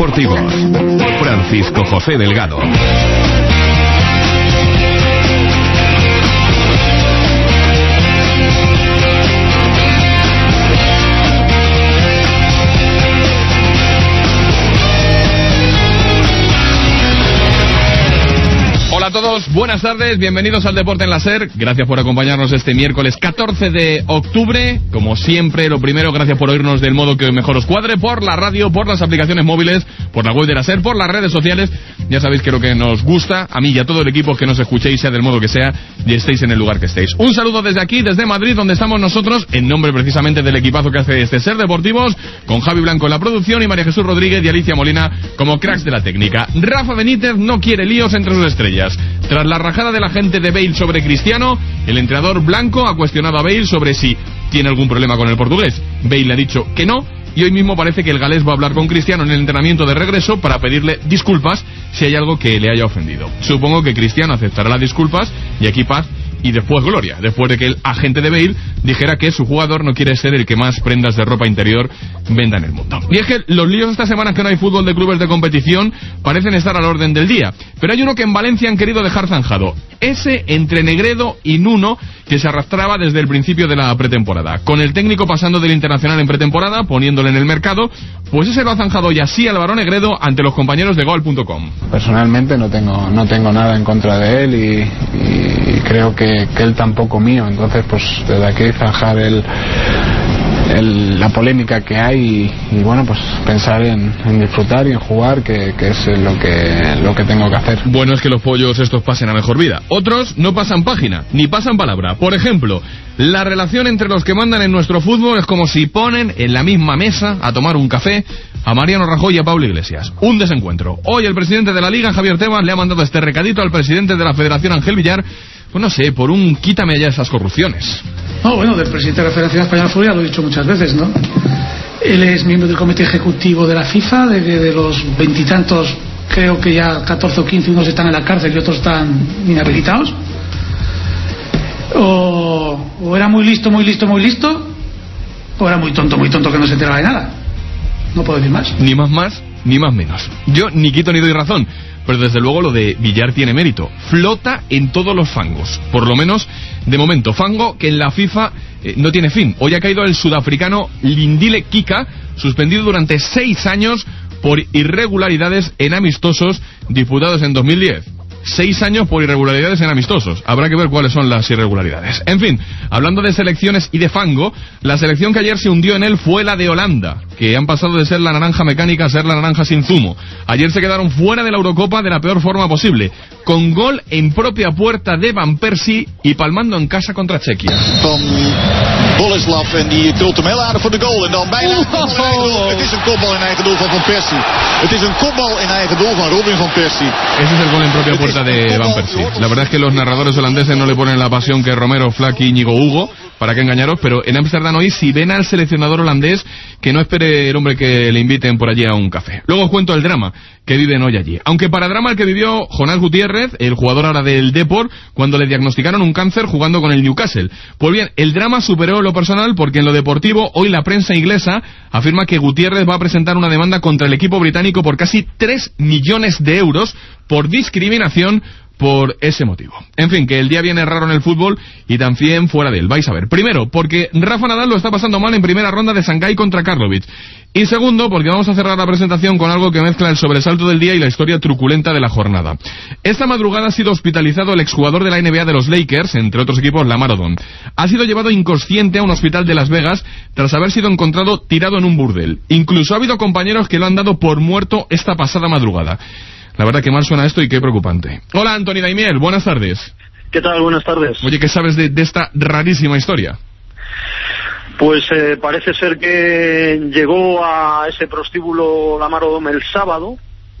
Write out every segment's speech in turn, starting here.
deportivos. Francisco José Delgado. Hola a todos, buenas tardes, bienvenidos al Deporte en la SER. Gracias por acompañarnos este miércoles 14 de octubre. Como siempre, lo primero, gracias por oírnos del modo que mejor os cuadre, por la radio, por las aplicaciones móviles, por la web de la SER, por las redes sociales. Ya sabéis que lo que nos gusta, a mí y a todo el equipo, es que nos escuchéis, sea del modo que sea, y estéis en el lugar que estéis. Un saludo desde aquí, desde Madrid, donde estamos nosotros, en nombre precisamente del equipazo que hace este SER Deportivos, con Javi Blanco en la producción y María Jesús Rodríguez y Alicia Molina como cracks de la técnica. Rafa Benítez no quiere líos entre sus estrellas. Tras la rajada de la gente de Bale sobre Cristiano, el entrenador blanco ha cuestionado a Bale sobre si tiene algún problema con el portugués. Bale le ha dicho que no, y hoy mismo parece que el galés va a hablar con Cristiano en el entrenamiento de regreso para pedirle disculpas si hay algo que le haya ofendido. Supongo que Cristiano aceptará las disculpas y aquí paz y después gloria, después de que el agente de Bale dijera que su jugador no quiere ser el que más prendas de ropa interior venda en el mundo. Y es que los líos esta semana que no hay fútbol de clubes de competición parecen estar al orden del día, pero hay uno que en Valencia han querido dejar zanjado, ese entre Negredo y Nuno, que se arrastraba desde el principio de la pretemporada. Con el técnico pasando del Internacional en pretemporada, poniéndole en el mercado, pues ese lo ha zanjado ya así Álvaro Negredo ante los compañeros de Gol.com. Personalmente no tengo nada en contra de él y creo que él tampoco mío, entonces pues desde aquí zanjar la polémica que hay y bueno, pues pensar en disfrutar y en jugar, que es lo que tengo que hacer. Bueno, es que los pollos estos pasen a mejor vida. Otros no pasan página, ni pasan palabra. Por ejemplo, la relación entre los que mandan en nuestro fútbol es como si ponen en la misma mesa a tomar un café a Mariano Rajoy y a Pablo Iglesias. Un desencuentro. Hoy el presidente de la Liga, Javier Tebas, le ha mandado este recadito al presidente de la Federación, Ángel Villar, pues no sé, por un quítame ya esas corrupciones. No, bueno, del presidente de la Federación Española de Fútbol ya lo he dicho muchas veces, ¿no? Él es miembro del comité ejecutivo de la FIFA, de los veintitantos, creo que ya 14 o 15, unos están en la cárcel y otros están inhabilitados. O era muy listo, o era muy tonto que no se enteraba de nada. No puedo decir más. Ni más, ni más menos. Yo ni quito ni doy razón. Pero desde luego lo de Villar tiene mérito. Flota en todos los fangos. Por lo menos, de momento, fango que en la FIFA no tiene fin. Hoy ha caído el sudafricano Lindile Kika, suspendido durante 6 años por irregularidades en amistosos disputados en 2010. 6 años por irregularidades en amistosos. Habrá que ver cuáles son las irregularidades. En fin, hablando de selecciones y de fango, la selección que ayer se hundió en él fue la de Holanda, que han pasado de ser la naranja mecánica a ser la naranja sin zumo. Ayer se quedaron fuera de la Eurocopa de la peor forma posible, con gol en propia puerta de Van Persie y palmando en casa contra Chequia. Boleslav en die tilt hem heel aardig voor de goal en dan bijna het is een kopbal in eigen doel van Van Persie. Het is een kopbal in eigen doel van Robin van Persie. Ese es el gol en propia puerta de Van Persie. La verdad es que los narradores holandeses no le ponen la pasión que Romero, Flack y Íñigo Hugo, para qué engañaros, pero en Ámsterdam hoy, si ven al seleccionador holandés, que no espere el hombre que le inviten por allí a un café. Luego os cuento el drama que viven hoy allí. Aunque para drama el que vivió Jonás Gutiérrez, el jugador ahora del Depor, cuando le diagnosticaron un cáncer jugando con el Newcastle. Pues bien, el drama superó lo personal porque en lo deportivo hoy la prensa inglesa afirma que Gutiérrez va a presentar una demanda contra el equipo británico por casi 3 millones de euros por discriminación por ese motivo. En fin, que el día viene raro en el fútbol y también fuera de él. Vais a ver. Primero, porque Rafa Nadal lo está pasando mal en primera ronda de Shanghái contra Karlovic. Y segundo, porque vamos a cerrar la presentación con algo que mezcla el sobresalto del día y la historia truculenta de la jornada. Esta madrugada ha sido hospitalizado el exjugador de la NBA de los Lakers, entre otros equipos Lamar Odom. Ha sido llevado inconsciente a un hospital de Las Vegas tras haber sido encontrado tirado en un burdel. Incluso ha habido compañeros que lo han dado por muerto esta pasada madrugada. La verdad que mal suena esto y qué preocupante. Hola, Anthony Daimiel, buenas tardes. ¿Qué tal? Buenas tardes. Oye, ¿qué sabes de esta rarísima historia? Pues parece ser que llegó a ese prostíbulo Lamar Odom el sábado,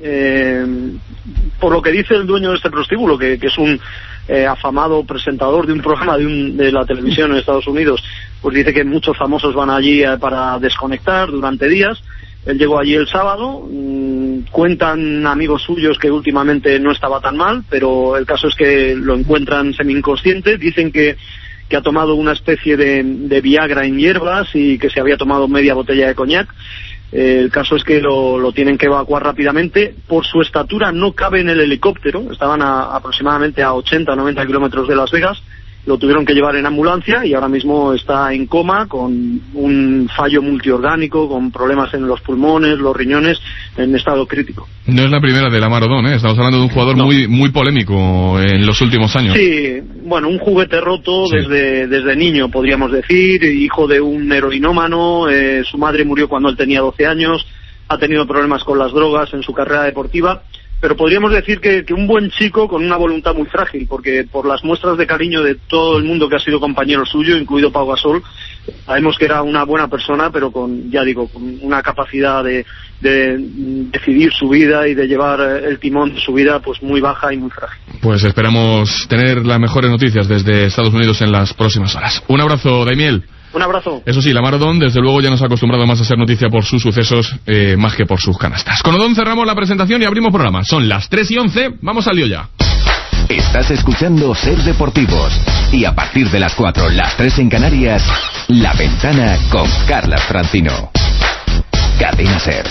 por lo que dice el dueño de este prostíbulo, que es un afamado presentador de un programa de la televisión en Estados Unidos, pues dice que muchos famosos van allí para desconectar durante días. Él llegó allí el sábado, cuentan amigos suyos que últimamente no estaba tan mal, pero el caso es que lo encuentran semi-inconsciente, dicen que ha tomado una especie de Viagra en hierbas y que se había tomado media botella de coñac. El caso es que lo tienen que evacuar rápidamente. Por su estatura no cabe en el helicóptero, estaban aproximadamente a 80 o 90 kilómetros de Las Vegas. Lo tuvieron que llevar en ambulancia y ahora mismo está en coma con un fallo multiorgánico, con problemas en los pulmones, los riñones, en estado crítico. No es la primera de Lamar Odom, ¿eh? Estamos hablando de un jugador muy polémico en los últimos años. Sí, bueno, un juguete roto desde niño, podríamos decir, hijo de un heroinómano, su madre murió cuando él tenía 12 años, ha tenido problemas con las drogas en su carrera deportiva. Pero podríamos decir que un buen chico con una voluntad muy frágil, porque por las muestras de cariño de todo el mundo que ha sido compañero suyo, incluido Pau Gasol, sabemos que era una buena persona, pero con una capacidad de decidir su vida y de llevar el timón de su vida pues muy baja y muy frágil. Pues esperamos tener las mejores noticias desde Estados Unidos en las próximas horas. Un abrazo, Daimiel. Un abrazo. Eso sí, Lamar Odom, desde luego, ya nos ha acostumbrado más a ser noticia por sus sucesos, más que por sus canastas. Con Odom cerramos la presentación y abrimos programa. Son las 3:11, vamos al lío ya. Estás escuchando Ser Deportivos. Y a partir de las 4, las 3 en Canarias, La Ventana con Carlas Francino. Cadena Ser.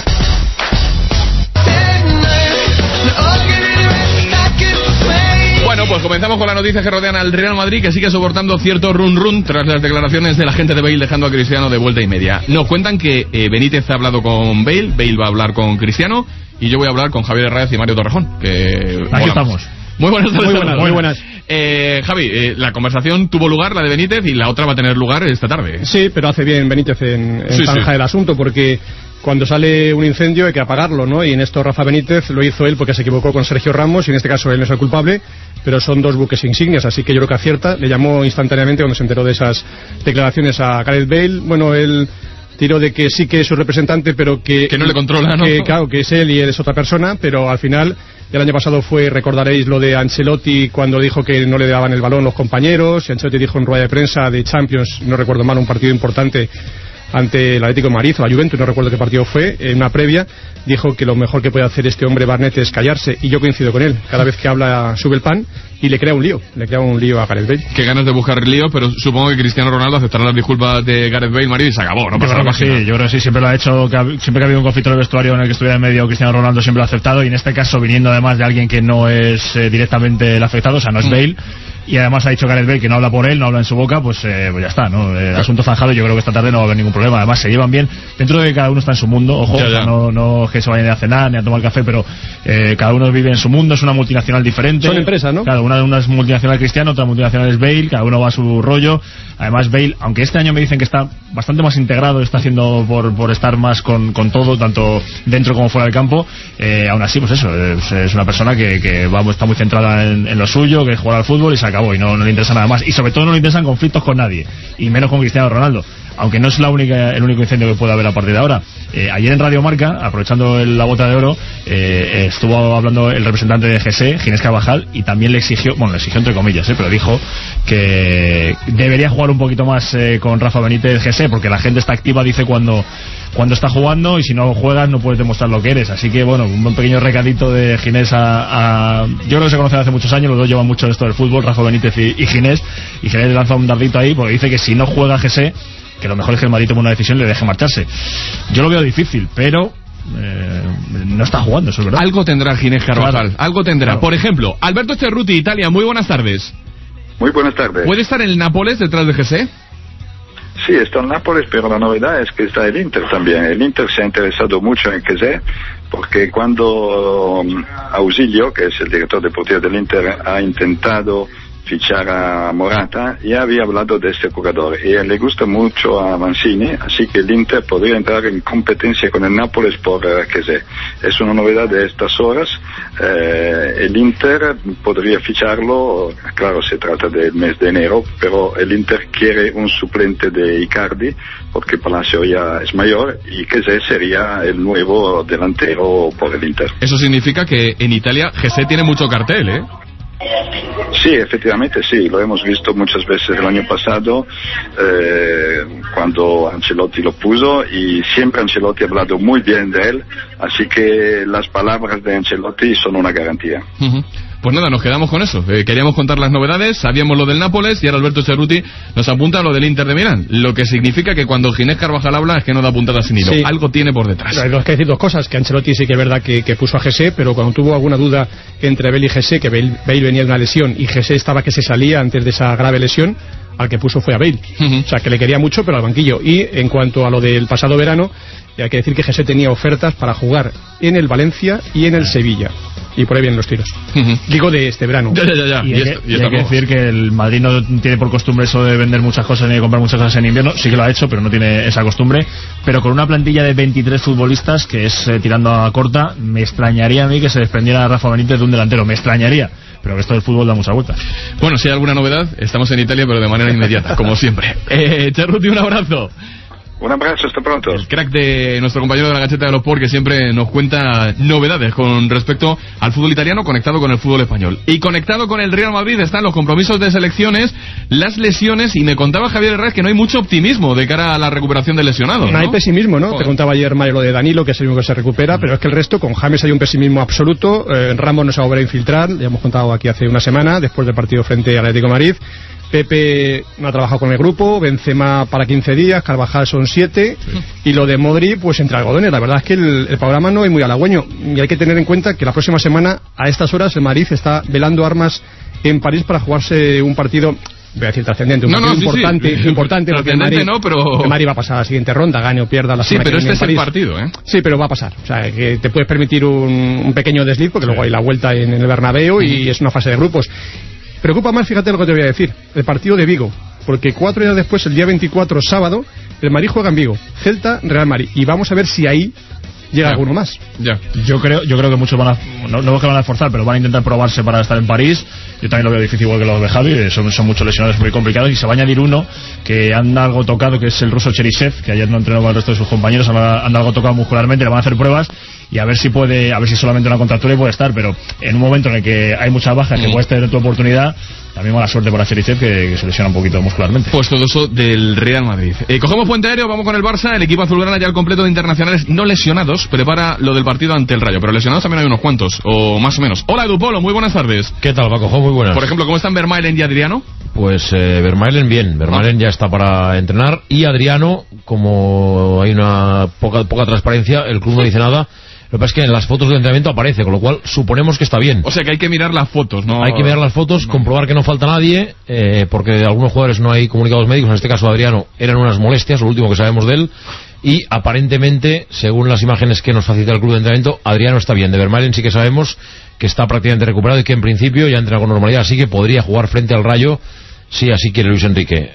Bueno, pues comenzamos con las noticias que rodean al Real Madrid, que sigue soportando cierto run tras las declaraciones de la gente de Bale dejando a Cristiano de vuelta y media. Nos cuentan que Benítez ha hablado con Bale va a hablar con Cristiano, y yo voy a hablar con Javier Herráez y Mario Torrejón. Aquí estamos. Muy buenas tardes. Muy buenas. Javi, la conversación tuvo lugar, la de Benítez, y la otra va a tener lugar esta tarde. Sí, pero hace bien Benítez en zanja el asunto, porque cuando sale un incendio hay que apagarlo, ¿no? Y en esto Rafa Benítez lo hizo él porque se equivocó con Sergio Ramos, y en este caso él no es el culpable, pero son dos buques insignias, así que yo creo que acierta. Le llamó instantáneamente cuando se enteró de esas declaraciones a Gareth Bale. Bueno, él tiró de que sí que es su representante, pero que no le controla, ¿no? Claro, que es él y él es otra persona, pero al final, el año pasado recordaréis lo de Ancelotti cuando dijo que no le daban el balón los compañeros, y Ancelotti dijo en rueda de prensa de Champions, no recuerdo mal, un partido importante ante el Atlético de Madrid o la Juventus, no recuerdo qué partido fue, en una previa, dijo que lo mejor que puede hacer este hombre Barnett es callarse, y yo coincido con él. Cada vez que habla sube el pan y le crea un lío a Gareth Bale. Qué ganas de buscar lío, pero supongo que Cristiano Ronaldo aceptará las disculpas de Gareth Bale, Mario, y se acabó, ¿no? Yo creo que sí, siempre lo ha hecho, siempre que ha habido un conflicto en el vestuario en el que estuviera en medio, Cristiano Ronaldo siempre lo ha aceptado, y en este caso viniendo además de alguien que no es directamente el afectado, o sea, no es Bale, y además ha dicho Gareth Bale que no habla por él, no habla en su boca, pues ya está, ¿no? El asunto zanjado. Yo creo que esta tarde no va a haber ningún problema. Además se llevan bien, dentro de que cada uno está en su mundo, ojo, ya. No es que se vayan a cenar ni a tomar café, pero cada uno vive en su mundo, es una multinacional diferente. Son empresas, ¿no? Claro, una es multinacional Cristiano, otra multinacional es Bale, cada uno va a su rollo. Además Bale, aunque este año me dicen que está bastante más integrado, está haciendo por estar más con todo, tanto dentro como fuera del campo, aún así, pues eso, es una persona que está muy centrada en lo suyo, que es jugar al fútbol y se acabó, y no le interesa nada más, y sobre todo no le interesan conflictos con nadie, y menos con Cristiano Ronaldo, aunque no es el único incendio que puede haber a partir de ahora. Ayer en Radio Marca, aprovechando la bota de oro, estuvo hablando el representante de GC, Ginés Carvajal, y también le exigió entre comillas, pero dijo que debería jugar un poquito más con Rafa Benítez GC, porque la gente está activa, dice, cuando está jugando, y si no juegas no puedes demostrar lo que eres. Así que bueno, un pequeño recadito de Ginés yo creo que se conocen hace muchos años, los dos llevan mucho esto del fútbol, Rafa Benítez y Ginés, y Ginés lanza un dardito ahí porque dice que si no juega GC, que lo mejor es que el Madrid tome una decisión y le deje marcharse. Yo lo veo difícil, pero no está jugando, eso es verdad. Algo tendrá Ginés Carvajal, claro. Algo tendrá. Claro. Por ejemplo, Alberto Cerruti, Italia, muy buenas tardes. Muy buenas tardes. ¿Puede estar el Nápoles detrás de GC? Sí, está el Nápoles, pero la novedad es que está el Inter también. El Inter se ha interesado mucho en GC, porque cuando Ausilio, que es el director deportivo del Inter, ha intentado fichar a Morata, ya había hablado de este jugador, y le gusta mucho a Mancini, así que el Inter podría entrar en competencia con el Nápoles por GC. Es una novedad de estas horas. El Inter podría ficharlo, claro, se trata del mes de enero, pero el Inter quiere un suplente de Icardi, porque Palacio ya es mayor, y GC sería el nuevo delantero por el Inter. Eso significa que en Italia GC tiene mucho cartel, ¿eh? Sí, efectivamente sí, lo hemos visto muchas veces el año pasado, cuando Ancelotti lo puso, y siempre Ancelotti ha hablado muy bien de él, así que las palabras de Ancelotti son una garantía. Pues nada, nos quedamos con eso. Queríamos contar las novedades, sabíamos lo del Nápoles y ahora Alberto Cerruti nos apunta lo del Inter de Milán. Lo que significa que cuando Ginés Carvajal habla es que no da puntadas sin hilo. Sí. Algo tiene por detrás. Pero hay que decir dos cosas, que Ancelotti sí que es verdad que puso a Jesse, pero cuando tuvo alguna duda entre Bale y Jesse, que Bale venía de una lesión y Jesse estaba que se salía antes de esa grave lesión, al que puso fue a Bale. O sea, que le quería mucho, pero al banquillo. Y en cuanto a lo del pasado verano, hay que decir que Jesse tenía ofertas para jugar en el Valencia y en el Sevilla. Y por ahí vienen los tiros. Digo de este verano. Ya. Y hay que decir que el Madrid no tiene por costumbre eso de vender muchas cosas ni de comprar muchas cosas en invierno. Sí que lo ha hecho, pero no tiene esa costumbre. Pero con una plantilla de 23 futbolistas, que es tirando a corta, me extrañaría a mí que se desprendiera Rafa Benítez de un delantero. Me extrañaría. Pero esto del fútbol da mucha vuelta. Bueno, si hay alguna novedad, estamos en Italia, pero de manera inmediata, como siempre. Cerruti, un abrazo. Un abrazo, hasta pronto. El crack de nuestro compañero de la Gaceta de los Sport, que siempre nos cuenta novedades con respecto al fútbol italiano, conectado con el fútbol español. Y conectado con el Real Madrid están los compromisos de selecciones, las lesiones, y me contaba Javier Herrera que no hay mucho optimismo de cara a la recuperación del lesionado. No hay pesimismo, ¿no? Joder. Te contaba ayer Mario lo de Danilo, que es el único que se recupera, pero es que el resto, con James hay un pesimismo absoluto. Ramos no se va a volver a infiltrar, ya hemos contado aquí hace una semana, después del partido frente al Atlético de Madrid. Pepe no ha trabajado con el grupo, Benzema para 15 días, Carvajal son 7, y lo de Modri pues entre algodones. La verdad es que el programa no es muy halagüeño, y hay que tener en cuenta que la próxima semana a estas horas el Madrid está velando armas en París para jugarse un partido, voy a decir trascendente, un partido importante porque el Madrid, no, pero el Madrid va a pasar a la siguiente ronda, gane o pierda la semana que viene. Sí, pero este es el partido, Sí, pero va a pasar, o sea, que te puedes permitir un pequeño desliz, porque luego hay la vuelta en el Bernabéu y es una fase de grupos. Preocupa más, fíjate lo que te voy a decir, el partido de Vigo, porque 4 días después, el día 24, sábado, el Madrid juega en Vigo, Celta, Real Madrid, y vamos a ver si ahí llega alguno más. Yo creo que muchos van a, no que van a esforzar, pero van a intentar probarse para estar en París. Yo también lo veo difícil, igual que lo de Javi, son muchos lesionados muy complicados, y se va a añadir uno que anda algo tocado, que es el ruso Cherisev, que ayer no entrenó con el resto de sus compañeros, anda algo tocado muscularmente, le van a hacer pruebas y a ver si solamente una contractura y puede estar, pero en un momento en el que hay muchas bajas, que puedes tener tu oportunidad, también mala suerte para Cherisev, que se lesiona un poquito muscularmente. Pues todo eso del Real Madrid. Cogemos puente aéreo, vamos con el Barça. El equipo azulgrana ya al completo de internacionales no lesionados prepara lo del partido ante el Rayo, pero lesionados también hay unos cuantos, o más o menos. Hola Edu Polo, muy buenas tardes. ¿Qué tal, Paco? Muy buenas. Por ejemplo, ¿cómo están Vermaelen y Adriano? Pues Vermaelen bien, Vermaelen ya está para entrenar, y Adriano, como hay una poca transparencia, el club no dice nada. Lo que pasa es que en las fotos de entrenamiento aparece, con lo cual suponemos que está bien. O sea que hay que mirar las fotos, ¿no? Hay que mirar las fotos, comprobar que no falta nadie, porque de algunos jugadores no hay comunicados médicos, en este caso Adriano, eran unas molestias, lo último que sabemos de él, y aparentemente, según las imágenes que nos facilita el club de entrenamiento, Adriano está bien. De Vermaelen sí que sabemos que está prácticamente recuperado y que en principio ya entrena con normalidad, así que podría jugar frente al Rayo, si así quiere Luis Enrique.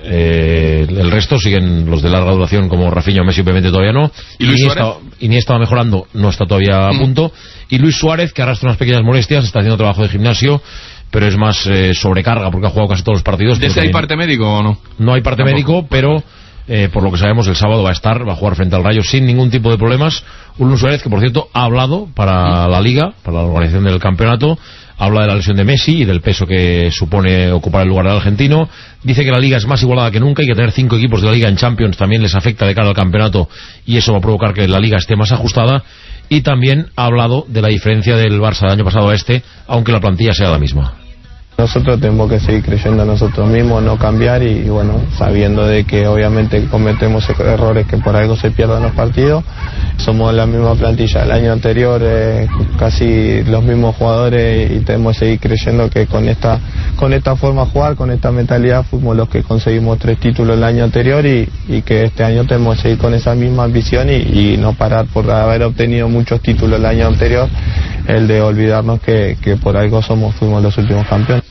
El resto siguen los de larga duración, como Rafinha o Messi, obviamente todavía no. ¿Y Luis Suárez? Iniesta va mejorando, no está todavía a punto. Y Luis Suárez, que arrastra unas pequeñas molestias, está haciendo trabajo de gimnasio, pero es más sobrecarga, porque ha jugado casi todos los partidos. ¿De ese hay parte médico o no? No hay parte médico, pero por lo que sabemos el sábado va a jugar frente al Rayo sin ningún tipo de problemas. Un Luis Suárez que, por cierto, ha hablado para la Liga, para la organización del campeonato. Habla de la lesión de Messi y del peso que supone ocupar el lugar del argentino. Dice que la Liga es más igualada que nunca y que tener 5 equipos de la Liga en Champions también les afecta de cara al campeonato, y eso va a provocar que la Liga esté más ajustada. Y también ha hablado de la diferencia del Barça del año pasado a este, aunque la plantilla sea la misma. Nosotros tenemos que seguir creyendo en nosotros mismos, no cambiar, y bueno, sabiendo de que obviamente cometemos errores, que por algo se pierden los partidos. Somos la misma plantilla del año anterior, casi los mismos jugadores, y tenemos que seguir creyendo que con esta forma de jugar, con esta mentalidad, fuimos los que conseguimos 3 títulos el año anterior, y que este año tenemos que seguir con esa misma ambición y no parar por haber obtenido muchos títulos el año anterior, el de olvidarnos que por algo fuimos los últimos campeones.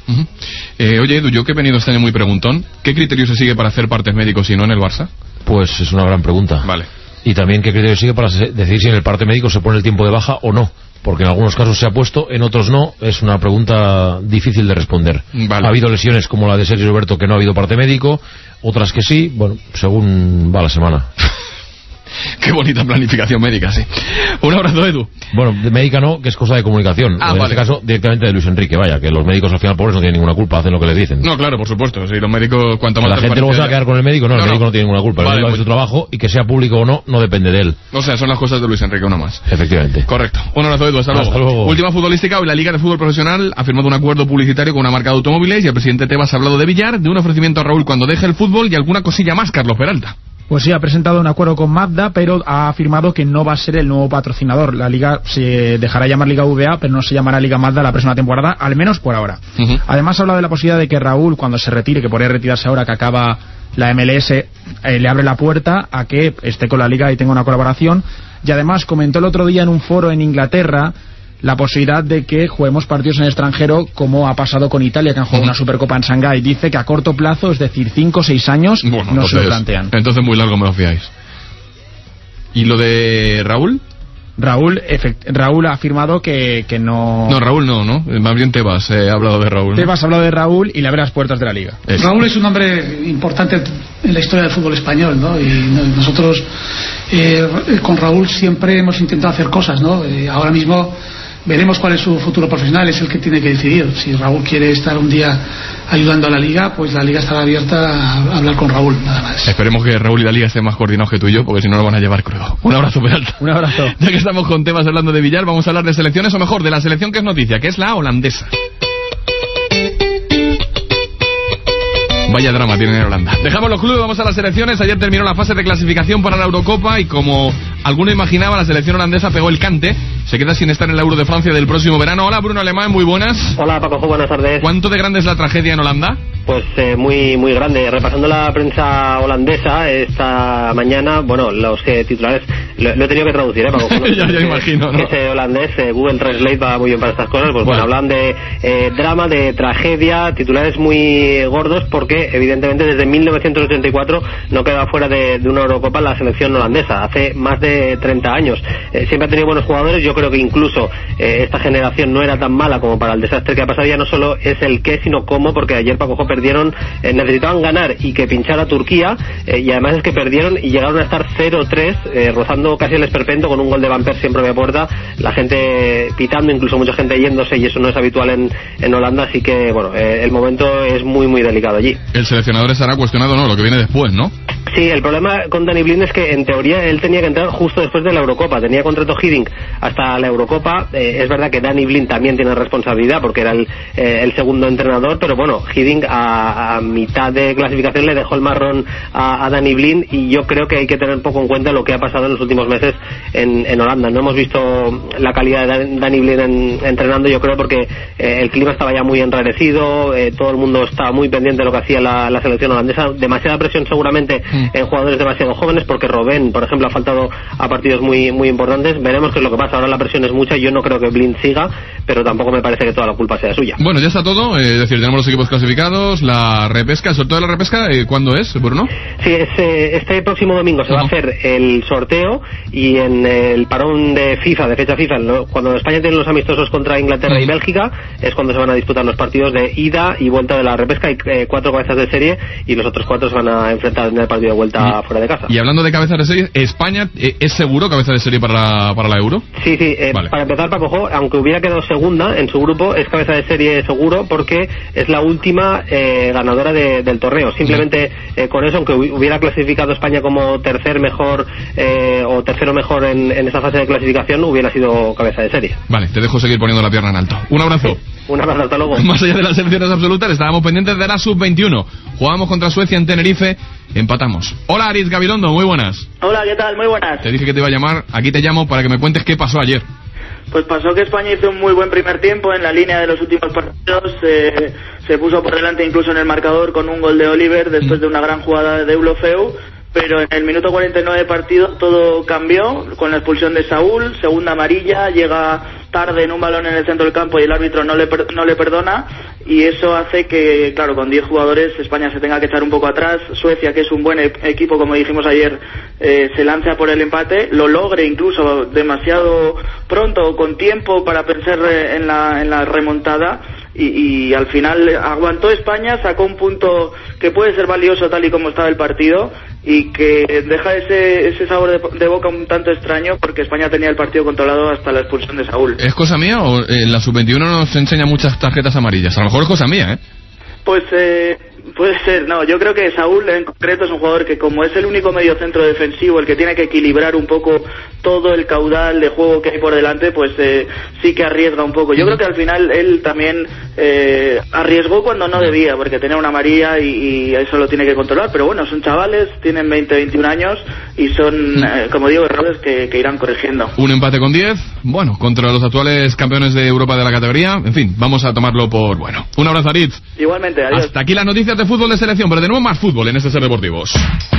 Oye Edu, yo que he venido este año muy preguntón, ¿qué criterio se sigue para hacer partes médicos y no en el Barça? Pues es una gran pregunta. Vale. Y también qué criterio sigue para decidir si en el parte médico se pone el tiempo de baja o no, porque en algunos casos se ha puesto, en otros no. Es una pregunta difícil de responder. Vale. Ha habido lesiones como la de Sergio Roberto, que no ha habido parte médico, otras que sí, bueno, según va la semana. Qué bonita planificación médica, sí. Un abrazo, Edu. Bueno, de médica no, que es cosa de comunicación. En este caso, directamente de Luis Enrique, vaya, que los médicos al final pobres no tienen ninguna culpa, hacen lo que les dicen. No, claro, por supuesto, si los médicos cuanto más... La gente luego se va a quedar con el médico, el médico no tiene ninguna culpa, el médico hace su trabajo y que sea público o no, no depende de él. O sea, son las cosas de Luis Enrique, uno más. Efectivamente. Correcto. Un abrazo, Edu, hasta luego. Última futbolística, hoy la Liga de Fútbol Profesional ha firmado un acuerdo publicitario con una marca de automóviles y el presidente Tebas ha hablado de Villar, de un ofrecimiento a Raúl cuando deje el fútbol y alguna cosilla más, Carlos Peralta. Pues sí, ha presentado un acuerdo con Mazda, pero ha afirmado que no va a ser el nuevo patrocinador. La Liga se dejará llamar Liga VA, pero no se llamará Liga Mazda la próxima temporada, al menos por ahora. Además ha hablado de la posibilidad de que Raúl, cuando se retire, que podría retirarse ahora que acaba la MLS, le abre la puerta a que esté con la Liga y tenga una colaboración. Y además comentó el otro día en un foro en Inglaterra la posibilidad de que juguemos partidos en el extranjero, como ha pasado con Italia, que han jugado una Supercopa en Shanghái. Dice que a corto plazo, es decir, 5 o 6 años, no se lo plantean. Entonces muy largo me lo fiáis. ¿Y lo de Raúl? Raúl ha afirmado que no... No, Raúl no. Más bien Tebas ha hablado de Raúl, ¿no? Tebas ha hablado de Raúl y le abre las puertas de la Liga. Raúl es un hombre importante en la historia del fútbol español, ¿no? Y nosotros con Raúl siempre hemos intentado hacer cosas, ¿no? Ahora mismo veremos cuál es su futuro profesional, es el que tiene que decidir. Si Raúl quiere estar un día ayudando a la Liga, pues la Liga estará abierta a hablar con Raúl, nada más. Esperemos que Raúl y la Liga estén más coordinados que tú y yo, porque si no lo van a llevar crudo. Un abrazo, Peralta. Un abrazo. Ya que estamos con temas hablando de Villar, vamos a hablar de selecciones, o mejor, de la selección que es noticia, que es la holandesa. Vaya drama tiene en Holanda. Dejamos los clubes, vamos a las selecciones. Ayer terminó la fase de clasificación para la Eurocopa y como alguno imaginaba, la selección holandesa pegó el cante. Se queda sin estar en el Euro de Francia del próximo verano. Hola, Bruno Alemán, muy buenas. Hola, Paco, buenas tardes. ¿Cuánto de grande es la tragedia en Holanda? Pues muy muy grande. Repasando la prensa holandesa esta mañana, bueno, los titulares lo he tenido que traducir, Paco. ya imagino, ¿no? Ese holandés, Google Translate va muy bien para estas cosas. Pues bueno, hablan de drama, de tragedia, titulares muy gordos, porque evidentemente desde 1984 no queda fuera de una Eurocopa la selección holandesa. Hace más de 30 años. Siempre ha tenido buenos jugadores. Yo creo que incluso esta generación no era tan mala como para el desastre que ha pasado. Ya no solo es el qué, sino cómo, porque ayer Paco perdieron, necesitaban ganar y que pinchara Turquía, y además es que perdieron y llegaron a estar 0-3, rozando casi el esperpento, con un gol de Van Persie en propia puerta, la gente pitando, incluso mucha gente yéndose, y eso no es habitual en Holanda, así que bueno, el momento es muy muy delicado allí. El seleccionador estará cuestionado, ¿no? Lo que viene después, ¿no? Sí, el problema con Danny Blind es que en teoría él tenía que entrar justo después de la Eurocopa, tenía contrato Hiddink hasta la Eurocopa. Es verdad que Danny Blind también tiene responsabilidad porque era el segundo entrenador, pero bueno, Hiddink a mitad de clasificación le dejó el marrón a Danny Blind, y yo creo que hay que tener poco en cuenta lo que ha pasado en los últimos meses en Holanda. No hemos visto la calidad de Danny Blind entrenando, yo creo, porque el clima estaba ya muy enrarecido, todo el mundo estaba muy pendiente de lo que hacía la selección holandesa, demasiada presión seguramente en jugadores demasiado jóvenes, porque Robben, por ejemplo, ha faltado a partidos muy muy importantes. Veremos qué es lo que pasa. Ahora la presión es mucha, yo no creo que Blind siga, pero tampoco me parece que toda la culpa sea suya. Bueno, ya está todo, es decir, tenemos los equipos clasificados, la repesca, sobre todo la repesca, ¿cuándo es, Bruno? Sí, este próximo domingo se va a hacer el sorteo, y en el parón de FIFA, de fecha FIFA, cuando España tiene los amistosos contra Inglaterra y Bélgica, es cuando se van a disputar los partidos de ida y vuelta de la repesca. Hay 4 cabezas de serie y los otros 4 se van a enfrentar en el partido de vuelta fuera de casa. Y hablando de cabezas de serie, ¿España es seguro cabeza de serie para la Euro? Sí, vale. Para empezar, Paco, aunque hubiera quedado segunda en su grupo, es cabeza de serie seguro, porque es la última ganadora del torneo. Simplemente con eso, aunque hubiera clasificado España como tercero mejor en esa fase de clasificación, hubiera sido cabeza de serie. Vale, te dejo seguir poniendo la pierna en alto. Un abrazo. Sí, un abrazo, hasta luego. Más allá de las selecciones absolutas, estábamos pendientes de la sub-21. Jugábamos contra Suecia en Tenerife, empatamos. Hola, Aritz Gabilondo, muy buenas. Hola, ¿qué tal? Muy buenas. Te dije que te iba a llamar, aquí te llamo para que me cuentes qué pasó ayer. Pues pasó que España hizo un muy buen primer tiempo en la línea de los últimos partidos, se puso por delante incluso en el marcador con un gol de Oliver después de una gran jugada de Deulofeu, pero en el minuto 49 de partido todo cambió con la expulsión de Saúl, segunda amarilla, llega tarde en un balón en el centro del campo y el árbitro no le perdona, y eso hace que, claro, con 10 jugadores España se tenga que echar un poco atrás. Suecia, que es un buen equipo, como dijimos ayer, se lanza por el empate, lo logre incluso demasiado pronto, con tiempo para pensar en la remontada, y al final aguantó España, sacó un punto que puede ser valioso tal y como estaba el partido, y que deja ese sabor de boca un tanto extraño, porque España tenía el partido controlado hasta la expulsión de Saúl. ¿Es cosa mía o la sub-21 nos enseña muchas tarjetas amarillas? A lo mejor es cosa mía, ¿eh? Pues puede ser, no, yo creo que Saúl en concreto es un jugador que, como es el único mediocentro defensivo, el que tiene que equilibrar un poco todo el caudal de juego que hay por delante, pues sí que arriesga un poco. Yo creo que al final él también arriesgó cuando no debía, porque tenía una amarilla y eso lo tiene que controlar, pero bueno, son chavales, tienen 20, 21 años y son, como digo, errores que irán corrigiendo. Un empate con 10, bueno, contra los actuales campeones de Europa de la categoría, en fin, vamos a tomarlo por bueno. Un abrazo, Aritz. Igualmente, adiós. Hasta aquí las noticias de fútbol de selección, pero tenemos más fútbol en este Ser Deportivos.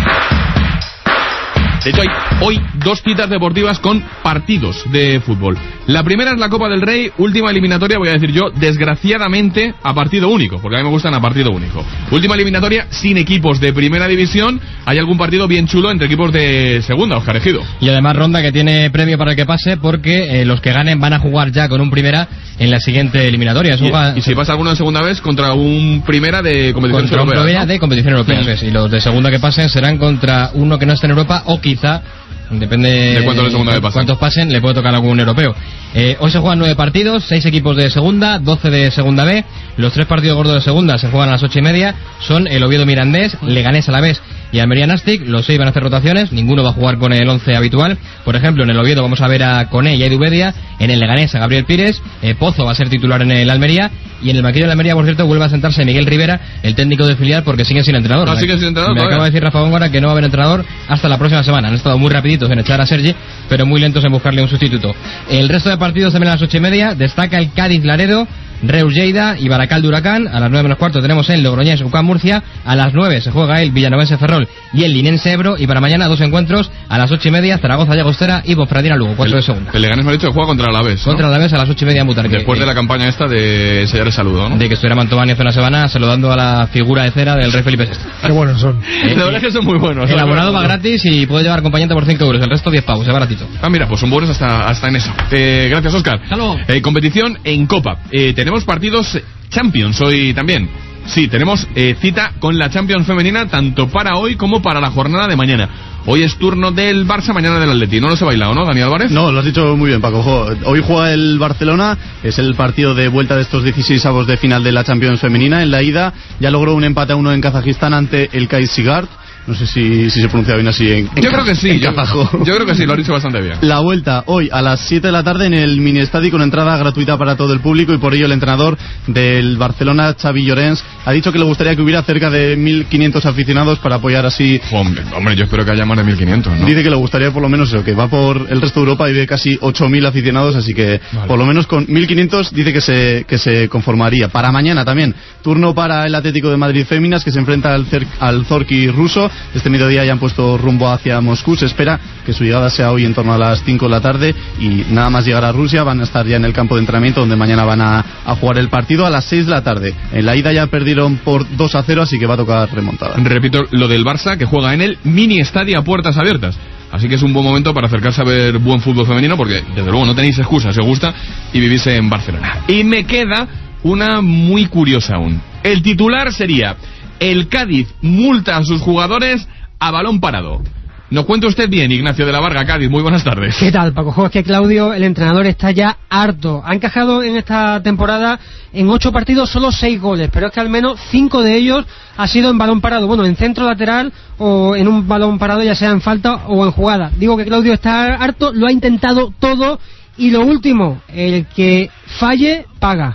De hecho, hay hoy 2 citas deportivas con partidos de fútbol. La primera es la Copa del Rey, última eliminatoria, voy a decir yo, desgraciadamente, a partido único, porque a mí me gustan a partido único. Última eliminatoria sin equipos de primera división. Hay algún partido bien chulo entre equipos de segunda, Óscar Ejido. Y además ronda que tiene premio para el que pase, porque los que ganen van a jugar ya con un primera en la siguiente eliminatoria. Y si pasa alguno de segunda vez, contra un primera de competición europea. Contra un primera, ¿no?, de competición europea, sí. Y los de segunda que pasen serán contra uno que no esté en Europa, o quizá, depende de cuántos de segunda pasen. Cuántos pasen, le puede tocar algún europeo. Hoy se juegan 9 partidos, 6 equipos de segunda, 12 de segunda B. Los 3 partidos gordos de segunda se juegan a las 8:30. Son el Oviedo Mirandés, Leganés Alavés y Almería Nastic. Los 6 van a hacer rotaciones, ninguno va a jugar con el 11 habitual. Por ejemplo, en el Oviedo vamos a ver a Coné y a Edubedia, en el Leganés a Gabriel Pires, Pozo va a ser titular en el Almería, y en el banquillo de Almería, por cierto, vuelve a sentarse Miguel Rivera, el técnico del filial, porque sigue sin entrenador. No, sigue sin entrenador. Me acaba de decir Rafa Góngora que no va a haber entrenador hasta la próxima semana. Han estado muy rapiditos en echar a Sergi, pero muy lentos en buscarle un sustituto. El resto de partidos también a las 8:30. Destaca el Cádiz Laredo, Reus Lleida y Baracaldo Huracán. A las 9:15 tenemos el Logroñés UCAM Murcia. A las 9 se juega el Villanovense Ferrol y el Linense Ebro. Y para mañana 2 encuentros a las 8:30, Zaragoza Llagostera y Bonfradina Lugo, 4 de segunda. El Leganés me ha dicho que juega contra el Alavés, ¿no? Contra el Alavés a las 8:30 en Butarque. Después de la campaña esta de sellar el saludo, ¿no? De que estuviera Mantovani hace una semana saludando a la figura de cera del rey Felipe VI. Qué buenos son. La verdad es que son muy buenos. El abonado va gratis y puede llevar acompañante por 5 euros. El resto 10 pavos, es baratito. Ah, mira, pues son buenos hasta en eso. Gracias, Óscar. Competición en Copa. Tenemos partidos Champions hoy también. Sí, tenemos cita con la Champions femenina tanto para hoy como para la jornada de mañana. Hoy es turno del Barça, mañana del Atleti. ¿No los he bailado, no, Dani Álvarez? No, lo has dicho muy bien, Paco. Hoy juega el Barcelona, es el partido de vuelta de estos 16avos de final de la Champions femenina. En la ida ya logró un empate a 1 en Kazajistán ante el Kayseri. No sé si se pronuncia bien así yo creo que sí, yo creo que sí, lo has dicho bastante bien. La vuelta hoy a las 7 de la tarde en el mini estadio con entrada gratuita para todo el público, y por ello el entrenador del Barcelona, Xavi Llorens, ha dicho que le gustaría que hubiera cerca de 1.500 aficionados para apoyar así. Hombre, yo espero que haya más de 1.500, ¿no? Dice que le gustaría por lo menos eso, que va por el resto de Europa y ve casi 8.000 aficionados, así que vale, por lo menos con 1.500 dice que se conformaría. Para mañana también, turno para el Atlético de Madrid Féminas, que se enfrenta al Zorki ruso. Este mediodía ya han puesto rumbo hacia Moscú. Se espera que su llegada sea hoy en torno a las 5 de la tarde, y nada más llegar a Rusia van a estar ya en el campo de entrenamiento, donde mañana van a jugar el partido a las 6 de la tarde. En la ida ya perdieron por 2-0, así que va a tocar remontada. Repito lo del Barça, que juega en el mini estadio a puertas abiertas. Así que es un buen momento para acercarse a ver buen fútbol femenino, porque desde luego no tenéis excusa si os gusta y vivís en Barcelona. Y me queda una muy curiosa aún. El titular sería: el Cádiz multa a sus jugadores a balón parado. Nos cuenta usted bien, Ignacio de la Varga, Cádiz. Muy buenas tardes. ¿Qué tal, Paco? Es que Claudio, el entrenador, está ya harto. Ha encajado en esta temporada en 8 partidos solo 6 goles, pero es que al menos 5 de ellos ha sido en balón parado. Bueno, en centro lateral o en un balón parado, ya sea en falta o en jugada. Digo que Claudio está harto, lo ha intentado todo, y lo último, el que falle, paga.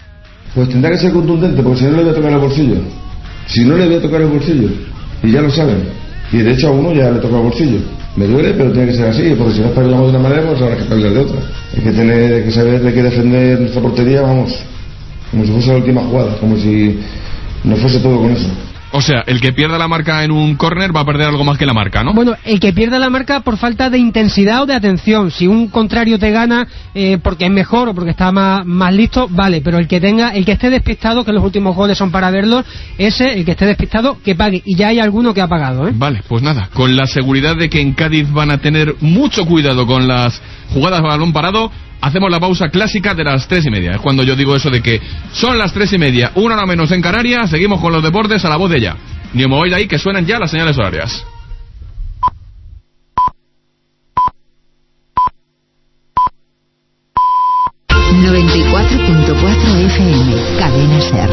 Pues tendrá que ser contundente, porque si no le voy a tocar el bolsillo. Si no le voy a tocar el bolsillo, y ya lo saben. Y de hecho a uno ya le toca el bolsillo. Me duele, pero tiene que ser así, porque si no espabilamos de una manera, pues habrá que espabilar de otra. Hay que saber de qué defender nuestra portería, vamos, como si fuese la última jugada, como si no fuese todo con eso. O sea, el que pierda la marca en un córner va a perder algo más que la marca, ¿no? Bueno, el que pierda la marca por falta de intensidad o de atención. Si un contrario te gana porque es mejor o porque está más listo, vale, pero el que esté despistado, que los últimos goles son para verlos, el que esté despistado, que pague. Y ya hay alguno que ha pagado, ¿eh? Vale, pues nada, con la seguridad de que en Cádiz van a tener mucho cuidado con las jugadas a balón parado, hacemos la pausa clásica de las 3:30. Es cuando yo digo eso de que son las 3:30, 1 hora menos en Canarias. Seguimos con los deportes a la voz de ella. Ni os mováis de ahí, que suenan ya las señales horarias. FM, Cadena Ser.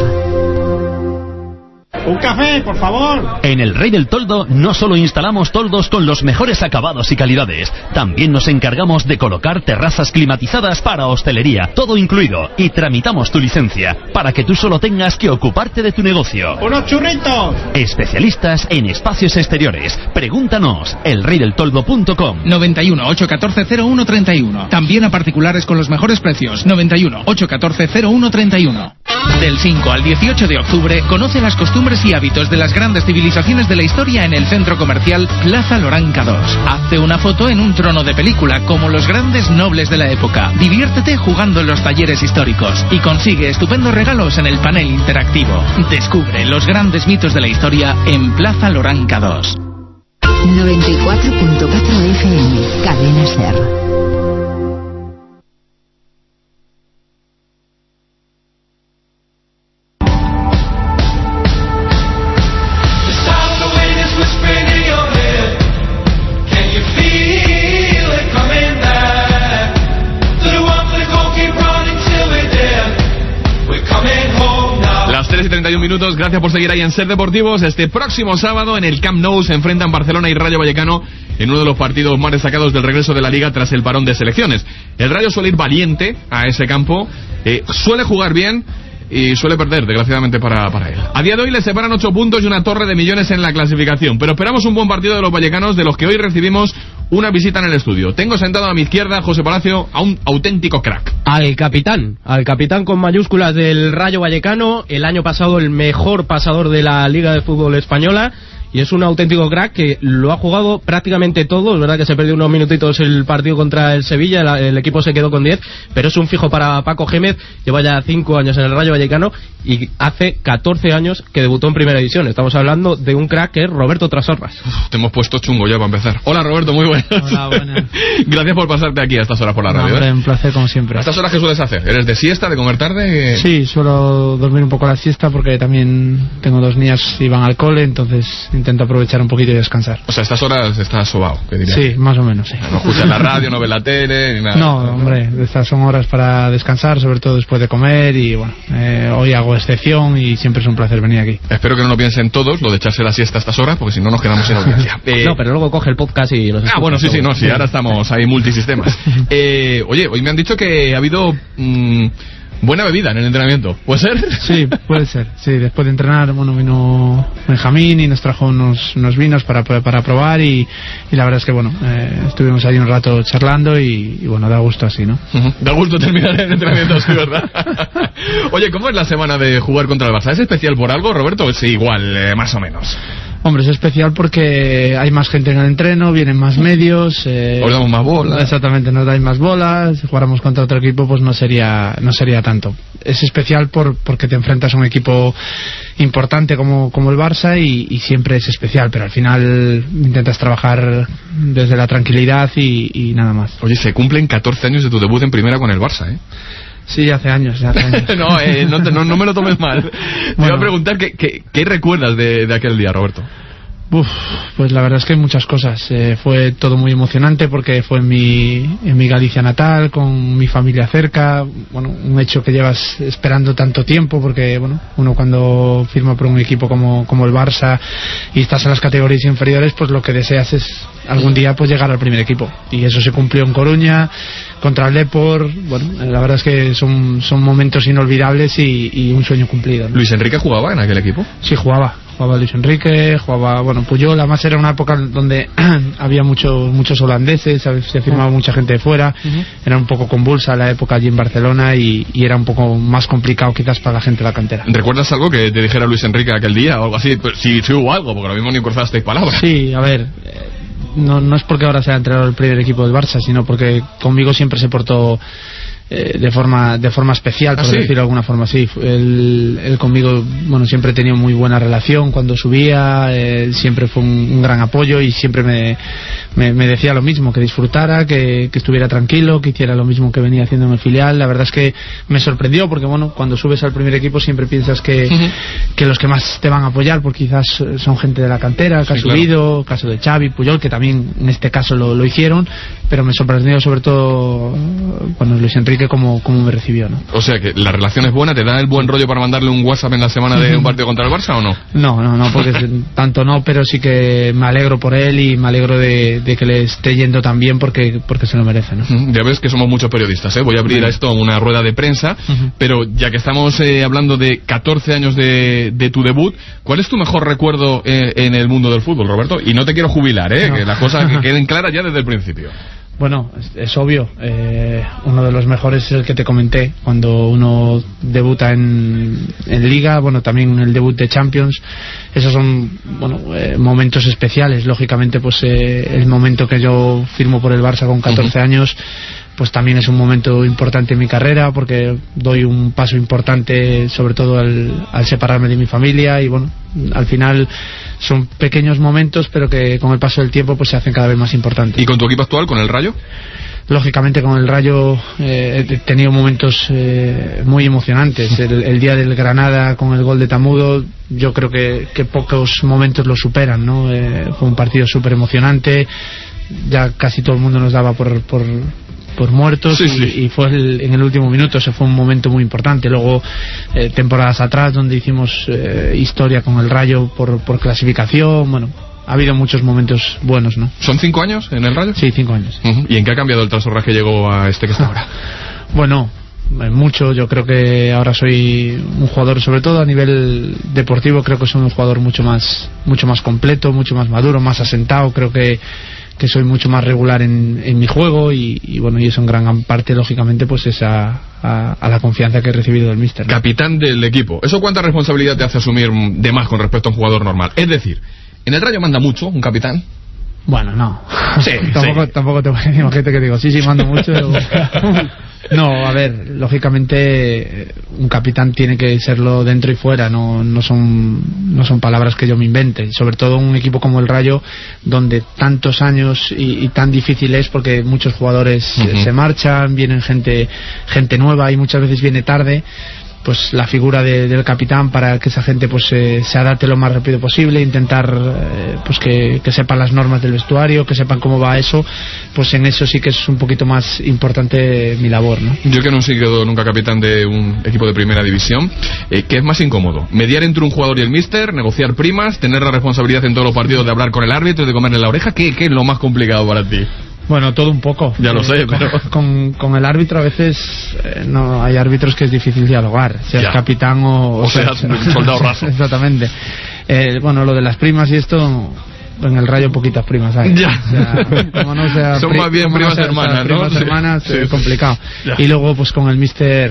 ¡Un café, por favor! En el Rey del Toldo no solo instalamos toldos con los mejores acabados y calidades, también nos encargamos de colocar terrazas climatizadas para hostelería, todo incluido, y tramitamos tu licencia, para que tú solo tengas que ocuparte de tu negocio. ¡Unos churritos! Especialistas en espacios exteriores. Pregúntanos, elreydeltoldo.com. 91 814 0131. También a particulares con los mejores precios. 91 814 0131. Del 5 al 18 de octubre, conoce las costumbres y hábitos de las grandes civilizaciones de la historia en el centro comercial Plaza Loranca 2. Hazte una foto en un trono de película como los grandes nobles de la época. Diviértete jugando en los talleres históricos y consigue estupendos regalos en el panel interactivo. Descubre los grandes mitos de la historia en Plaza Loranca 2. 94.4 FM, Cadena Ser. Las 3:31 minutos, gracias por seguir ahí en Ser Deportivos. Este próximo sábado en el Camp Nou se enfrentan Barcelona y Rayo Vallecano en uno de los partidos más destacados del regreso de la Liga tras el parón de selecciones. El Rayo suele ir valiente a ese campo, suele jugar bien y suele perder, desgraciadamente, para él. A día de hoy le separan 8 puntos y una torre de millones en la clasificación, pero esperamos un buen partido de los vallecanos, de los que hoy recibimos una visita en el estudio. Tengo sentado a mi izquierda, José Palacio, a un auténtico crack. Al capitán con mayúsculas del Rayo Vallecano, el año pasado el mejor pasador de la Liga de Fútbol Española. Y es un auténtico crack que lo ha jugado prácticamente todo. Es verdad que se perdió unos minutitos el partido contra el Sevilla, el equipo se quedó con 10, pero es un fijo para Paco Gémez. Lleva ya 5 años en el Rayo Vallecano y hace 14 años que debutó en Primera División. Estamos hablando de un crack que es Roberto Trasorras. Te hemos puesto chungo ya para empezar. Hola Roberto, muy buenas. Hola, buenas. Gracias por pasarte aquí a estas horas por la radio. Hombre, un placer como siempre. ¿A estas horas qué sueles hacer? ¿Eres de siesta, de comer tarde? Sí, suelo dormir un poco la siesta porque también tengo 2 niñas y van al cole, entonces intento aprovechar un poquito y descansar. O sea, estas horas estás sobao, ¿qué dirías? Sí, más o menos, sí. No escuchas la radio, no ves la tele, ni nada. No, hombre, estas son horas para descansar, sobre todo después de comer y bueno, hoy hago excepción y siempre es un placer venir aquí. Espero que no lo piensen todos, lo de echarse la siesta a estas horas, porque si no nos quedamos sin audiencia. No, pero luego coge el podcast y nos escucha. Bueno, sí, ahora estamos ahí multisistemas. Oye, hoy me han dicho que ha habido buena bebida en el entrenamiento, ¿puede ser? Sí, puede ser. Sí, después de entrenar, bueno, vino Benjamín y nos trajo unos vinos para probar y la verdad es que, bueno, estuvimos ahí un rato charlando y bueno, da gusto así, ¿no? Da gusto terminar el entrenamiento así, ¿verdad? Oye, ¿cómo es la semana de jugar contra el Barça? ¿Es especial por algo, Roberto? Sí, igual, más o menos. Hombre, es especial porque hay más gente en el entreno, vienen más medios. Os damos más bolas. Exactamente, nos dais más bolas. Si jugáramos contra otro equipo, pues no sería tanto. Es especial porque te enfrentas a un equipo importante como el Barça y siempre es especial, pero al final intentas trabajar desde la tranquilidad y nada más. Oye, se cumplen 14 años de tu debut en primera con el Barça, ¿eh? Sí, hace años. No me lo tomes mal. Te iba a preguntar ¿qué recuerdas de aquel día, Roberto? Pues la verdad es que hay muchas cosas. Fue todo muy emocionante porque fue en mi Galicia natal, con mi familia cerca. Bueno, un hecho que llevas esperando tanto tiempo porque, bueno, uno cuando firma por un equipo como el Barça y estás en las categorías inferiores, pues lo que deseas es algún día pues llegar al primer equipo. Y eso se cumplió en Coruña, contra el Depor. Bueno, la verdad es que son momentos inolvidables y un sueño cumplido, ¿no? ¿Luis Enrique jugaba en aquel equipo? Sí, jugaba Luis Enrique, jugaba, bueno, Puyol. Además era una época donde había muchos holandeses, se firmaba mucha gente de fuera. Era un poco convulsa la época allí en Barcelona y era un poco más complicado quizás para la gente de la cantera. ¿Recuerdas algo que te dijera Luis Enrique aquel día o algo así? Si hubo algo, porque lo mismo ni cruzasteis palabras. Sí, a ver, no es porque ahora sea entrenador del primer equipo del Barça, sino porque conmigo siempre se portó de forma especial, por decirlo de alguna forma. Sí, él conmigo, bueno, siempre he tenido muy buena relación cuando subía, siempre fue un gran apoyo y siempre me decía lo mismo, que disfrutara, que estuviera tranquilo, que hiciera lo mismo que venía haciendo en el filial. La verdad es que me sorprendió porque, bueno, cuando subes al primer equipo siempre piensas que los que más te van a apoyar, porque quizás son gente de la cantera que ha subido, caso de Xavi, Puyol, que también en este caso lo hicieron, pero me sorprendió sobre todo cuando Luis Enrique como me recibió, ¿no? O sea que la relación es buena, ¿te da el buen rollo para mandarle un WhatsApp en la semana de un partido contra el Barça o no? No, porque tanto no, pero sí que me alegro por él y me alegro de que le esté yendo tan bien porque se lo merece, ¿no? Ya ves que somos muchos periodistas, ¿eh? Voy a abrir a esto una rueda de prensa, pero ya que estamos hablando de 14 años de tu debut, ¿cuál es tu mejor recuerdo en el mundo del fútbol, Roberto? Y no te quiero jubilar, no. Que las cosas que queden claras ya desde el principio. Bueno, es obvio, uno de los mejores es el que te comenté, cuando uno debuta en Liga, bueno, también el debut de Champions. Esos son, bueno, momentos especiales. Lógicamente, pues el momento que yo firmo por el Barça con 14 años, pues también es un momento importante en mi carrera, porque doy un paso importante, sobre todo al separarme de mi familia, y bueno, al final son pequeños momentos, pero que con el paso del tiempo pues se hacen cada vez más importantes. ¿Y con tu equipo actual, con el Rayo? Lógicamente con el Rayo he tenido momentos muy emocionantes. El día del Granada con el gol de Tamudo, yo creo que pocos momentos lo superan, ¿no? Fue un partido súper emocionante, ya casi todo el mundo nos daba por muertos, y fue en el último minuto. Ese fue un momento muy importante. Luego temporadas atrás donde hicimos historia con el Rayo por clasificación. Bueno, ha habido muchos momentos buenos, ¿no? ¿Son 5 años en el Rayo? Sí, 5 años. ¿Y en qué ha cambiado el Trasorras que llegó a este que está ahora? Bueno, mucho. Yo creo que ahora soy un jugador, sobre todo a nivel deportivo, creo que soy un jugador mucho más completo, mucho más maduro, más asentado. Creo que soy mucho más regular en mi juego, y bueno, y eso en gran parte, lógicamente, pues es a la confianza que he recibido del míster, ¿no? Capitán del equipo. ¿Eso cuánta responsabilidad te hace asumir de más con respecto a un jugador normal? Es decir, ¿en el Rayo manda mucho un capitán? Bueno, no. Sí, tampoco te voy a decir gente que digo, sí, mando mucho. No, a ver, lógicamente un capitán tiene que serlo dentro y fuera, no son palabras que yo me invente, sobre todo un equipo como el Rayo, donde tantos años y tan difícil es, porque muchos jugadores se marchan, vienen gente nueva, y muchas veces viene tarde. Pues la figura del capitán, para que esa gente pues se adapte lo más rápido posible, intentar pues que sepan las normas del vestuario, que sepan cómo va eso, pues en eso sí que es un poquito más importante mi labor, ¿no? Yo, que no he sido nunca capitán de un equipo de primera división, ¿qué es más incómodo? ¿Mediar entre un jugador y el míster? ¿Negociar primas? ¿Tener la responsabilidad en todos los partidos de hablar con el árbitro y de comerle la oreja? ¿Qué es lo más complicado para ti? Bueno, todo un poco. Ya lo sé, pero con el árbitro a veces no hay árbitros que es difícil dialogar, seas capitán o seas un soldado raso. Exactamente. Bueno, lo de las primas y esto, en el Rayo poquitas primas hay. Ya. Son más bien primas hermanas, ¿no? Primas hermanas, sí. Complicado. Ya. Y luego pues con el míster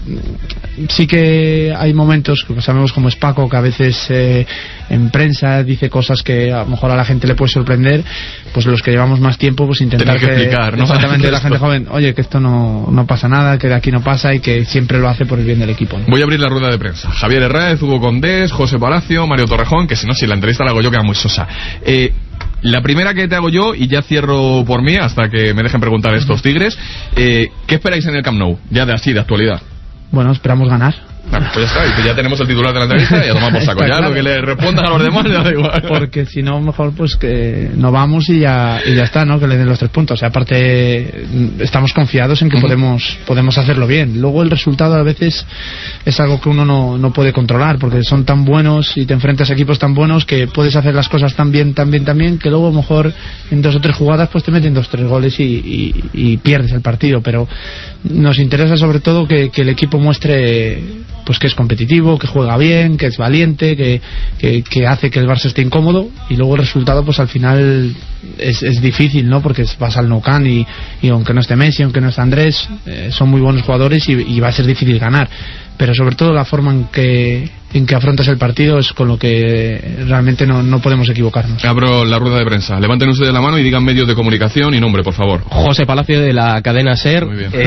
sí que hay momentos, que sabemos cómo es Paco, que a veces en prensa dice cosas que a lo mejor a la gente le puede sorprender, pues los que llevamos más tiempo pues intentar que explicar, ¿no? Exactamente, la gente joven, oye, que esto no pasa nada, que de aquí no pasa, y que siempre lo hace por el bien del equipo, ¿no? Voy a abrir la rueda de prensa. Javier Herráez, Hugo Condés, José Palacio, Mario Torrejón, que si la entrevista la hago yo queda muy sosa. La primera que te hago yo, y ya cierro por mí hasta que me dejen preguntar estos tigres, ¿qué esperáis en el Camp Nou? Ya de actualidad. Bueno, esperamos ganar. Bueno, pues ya está, y ya tenemos el titular de la entrevista y ya tomamos saco. Ya lo que le respondan a los demás ya da igual. Porque si no, mejor pues que no vamos y ya está, ¿no? Que le den los 3 puntos. O sea, aparte estamos confiados en que podemos hacerlo bien. Luego el resultado a veces es algo que uno no puede controlar, porque son tan buenos y te enfrentas a equipos tan buenos que puedes hacer las cosas tan bien, que luego a lo mejor en 2 o 3 jugadas pues te meten 2 o 3 goles y pierdes el partido. Pero nos interesa sobre todo que el equipo muestre pues que es competitivo, que juega bien, que es valiente, que hace que el Barça esté incómodo, y luego el resultado pues al final es difícil, ¿no? Porque vas al Nou Camp y aunque no esté Messi, aunque no esté Andrés, son muy buenos jugadores y va a ser difícil ganar. Pero sobre todo la forma en que afrontas el partido es con lo que realmente no podemos equivocarnos. Abro la rueda de prensa. Levanten ustedes la mano y digan medios de comunicación y nombre, por favor. José Palacio, de la cadena SER. Muy bien.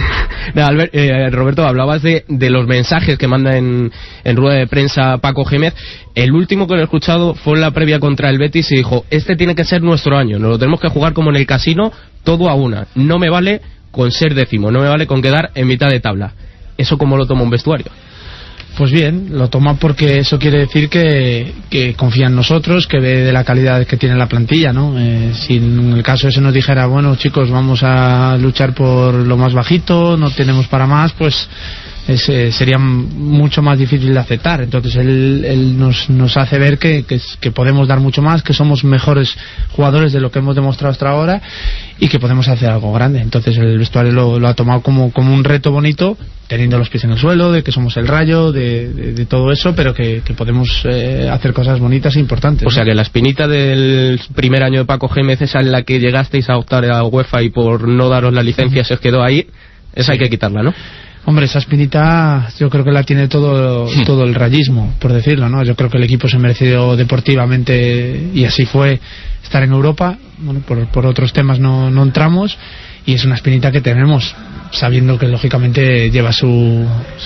Roberto, hablabas de los mensajes que manda en rueda de prensa Paco Gémez. El último que lo he escuchado fue en la previa contra el Betis y dijo: este tiene que ser nuestro año, nos lo tenemos que jugar como en el casino, todo a una. No me vale con ser décimo, no me vale con quedar en mitad de tabla. ¿Eso cómo lo toma un vestuario? Pues bien, lo toma porque eso quiere decir que confía en nosotros, que ve de la calidad que tiene la plantilla, ¿no? Si en el caso ese nos dijera, bueno, chicos, vamos a luchar por lo más bajito, no tenemos para más, pues sería mucho más difícil de aceptar. Entonces él nos hace ver que podemos dar mucho más, que somos mejores jugadores de lo que hemos demostrado hasta ahora y que podemos hacer algo grande. Entonces el vestuario lo ha tomado como un reto bonito, teniendo los pies en el suelo, de que somos el Rayo, de todo eso, pero que podemos hacer cosas bonitas e importantes, ¿no? O sea que la espinita del primer año de Paco Gémez, esa en la que llegasteis a optar a UEFA y por no daros la licencia se os quedó ahí, esa hay que quitarla, ¿no? Hombre, esa espinita yo creo que la tiene todo el rayismo, por decirlo, ¿no? Yo creo que el equipo se mereció deportivamente, y así fue, estar en Europa. Bueno, por otros temas no entramos, y es una espinita que tenemos, sabiendo que lógicamente lleva su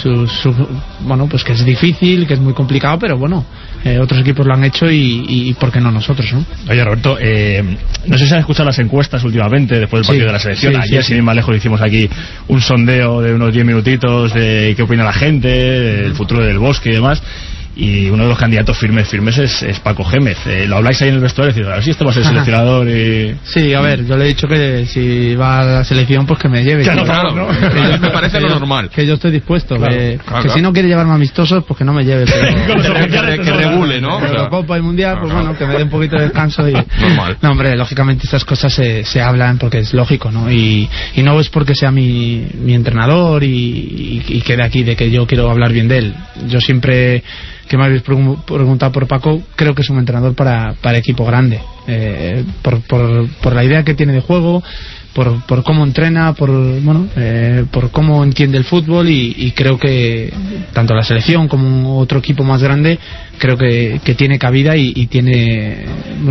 bueno, pues que es difícil, que es muy complicado, pero bueno, otros equipos lo han hecho y ¿por qué no nosotros, no? Oye, Roberto, no sé si has escuchado las encuestas últimamente después del partido de la selección. Ayer, sin ir más lejos, hicimos aquí un sondeo de unos 10 minutitos de qué opina la gente, del futuro del Bosque y demás. Y uno de los candidatos firmes es Paco Gémez. Lo habláis ahí en el vestuario, decís, a ver si esto va a ser seleccionador y... Sí, a ver, yo le he dicho que si va a la selección, pues que me lleve. Claro, ¿no? Me parece lo normal. Que yo estoy dispuesto. Claro, que si no quiere llevarme amistosos, pues que no me lleve. Pero que regule, ¿no? La Copa y Mundial, pues bueno, que me dé un poquito de descanso y... Normal. No, hombre, lógicamente estas cosas se hablan porque es lógico, ¿no? Y no es porque sea mi entrenador y quede aquí de que yo quiero hablar bien de él. Yo siempre... que me habéis preguntado por Paco, creo que es un entrenador para equipo grande, por la idea que tiene de juego, por cómo entrena, por cómo entiende el fútbol, y creo que tanto la selección como otro equipo más grande creo que tiene cabida y tiene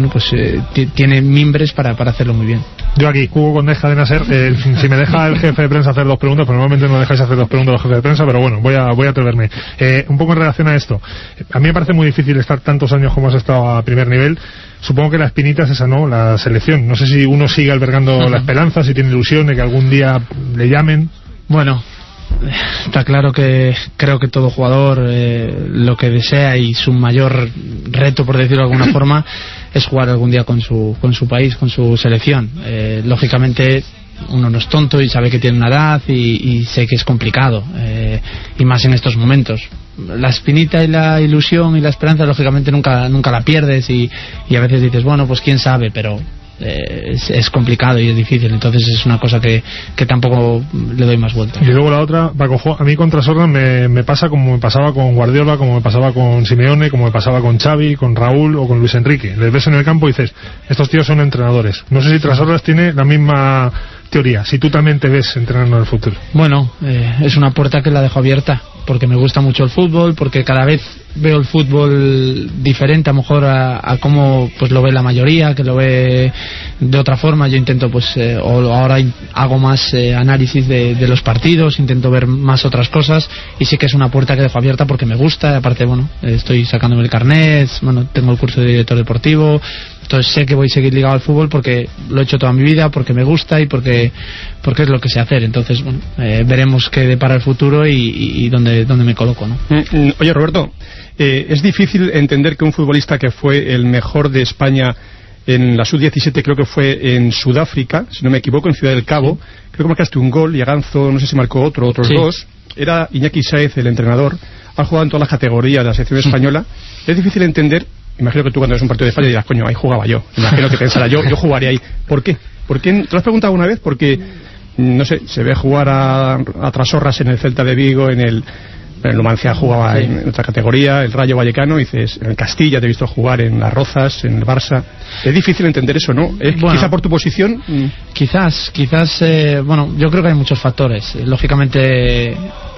tiene mimbres para hacerlo muy bien. Yo aquí, Hugo Condés, Cadena SER, si me deja el jefe de prensa hacer dos preguntas, pero normalmente no dejáis hacer dos preguntas a los jefes de prensa, pero bueno, voy a atreverme. Un poco en relación a esto, a mí me parece muy difícil estar tantos años como has estado a primer nivel. Supongo que la espinita es esa, ¿no? La selección. No sé si uno sigue albergando la esperanza, si tiene ilusión de que algún día le llamen. Bueno, está claro que creo que todo jugador lo que desea y su mayor reto, por decirlo de alguna forma, es jugar algún día con su país, con su selección. Lógicamente uno no es tonto y sabe que tiene una edad y sé que es complicado, y más en estos momentos. La espinita y la ilusión y la esperanza lógicamente nunca la pierdes, y a veces dices, bueno, pues quién sabe, pero es complicado y es difícil, entonces es una cosa que tampoco le doy más vueltas. Y luego la otra, Paco, a mí contra Sorda me pasa como me pasaba con Guardiola, como me pasaba con Simeone, como me pasaba con Xavi, con Raúl o con Luis Enrique. Les ves en el campo y dices, estos tíos son entrenadores. No sé si Trasorras tiene la misma teoría, si tú también te ves entrenando en el futuro. Bueno, es una puerta que la dejo abierta, porque me gusta mucho el fútbol, porque cada vez veo el fútbol diferente a lo mejor a cómo pues lo ve la mayoría, que lo ve de otra forma. Yo intento ahora hago más análisis de los partidos, intento ver más otras cosas, y sí que es una puerta que dejo abierta porque me gusta. Aparte, bueno, estoy sacándome el carnet, bueno, tengo el curso de director deportivo, entonces sé que voy a seguir ligado al fútbol porque lo he hecho toda mi vida, porque me gusta y porque es lo que sé hacer. Entonces, bueno, veremos qué depara el futuro y dónde me coloco, ¿no? Oye, Roberto, es difícil entender que un futbolista que fue el mejor de España en la sub-17, creo que fue en Sudáfrica, si no me equivoco, en Ciudad del Cabo, creo que marcaste un gol y Aganzo, no sé si marcó otros dos, era Iñaki Sáez el entrenador, ha jugado en todas las categorías de la selección española. Es difícil entender, imagino que tú cuando eres un partido de España dirás, coño, ahí jugaba yo, imagino que pensara yo jugaría ahí. ¿Por qué? ¿Te lo has preguntado alguna vez? Porque, no sé, se ve jugar a Trasorras en el Celta de Vigo, en el Numancia jugaba en otra categoría, el Rayo Vallecano, dices, en el Castilla te he visto jugar en Las Rozas, en el Barça. Es difícil entender eso, ¿no? Quizá por tu posición. Quizás, bueno, yo creo que hay muchos factores. Lógicamente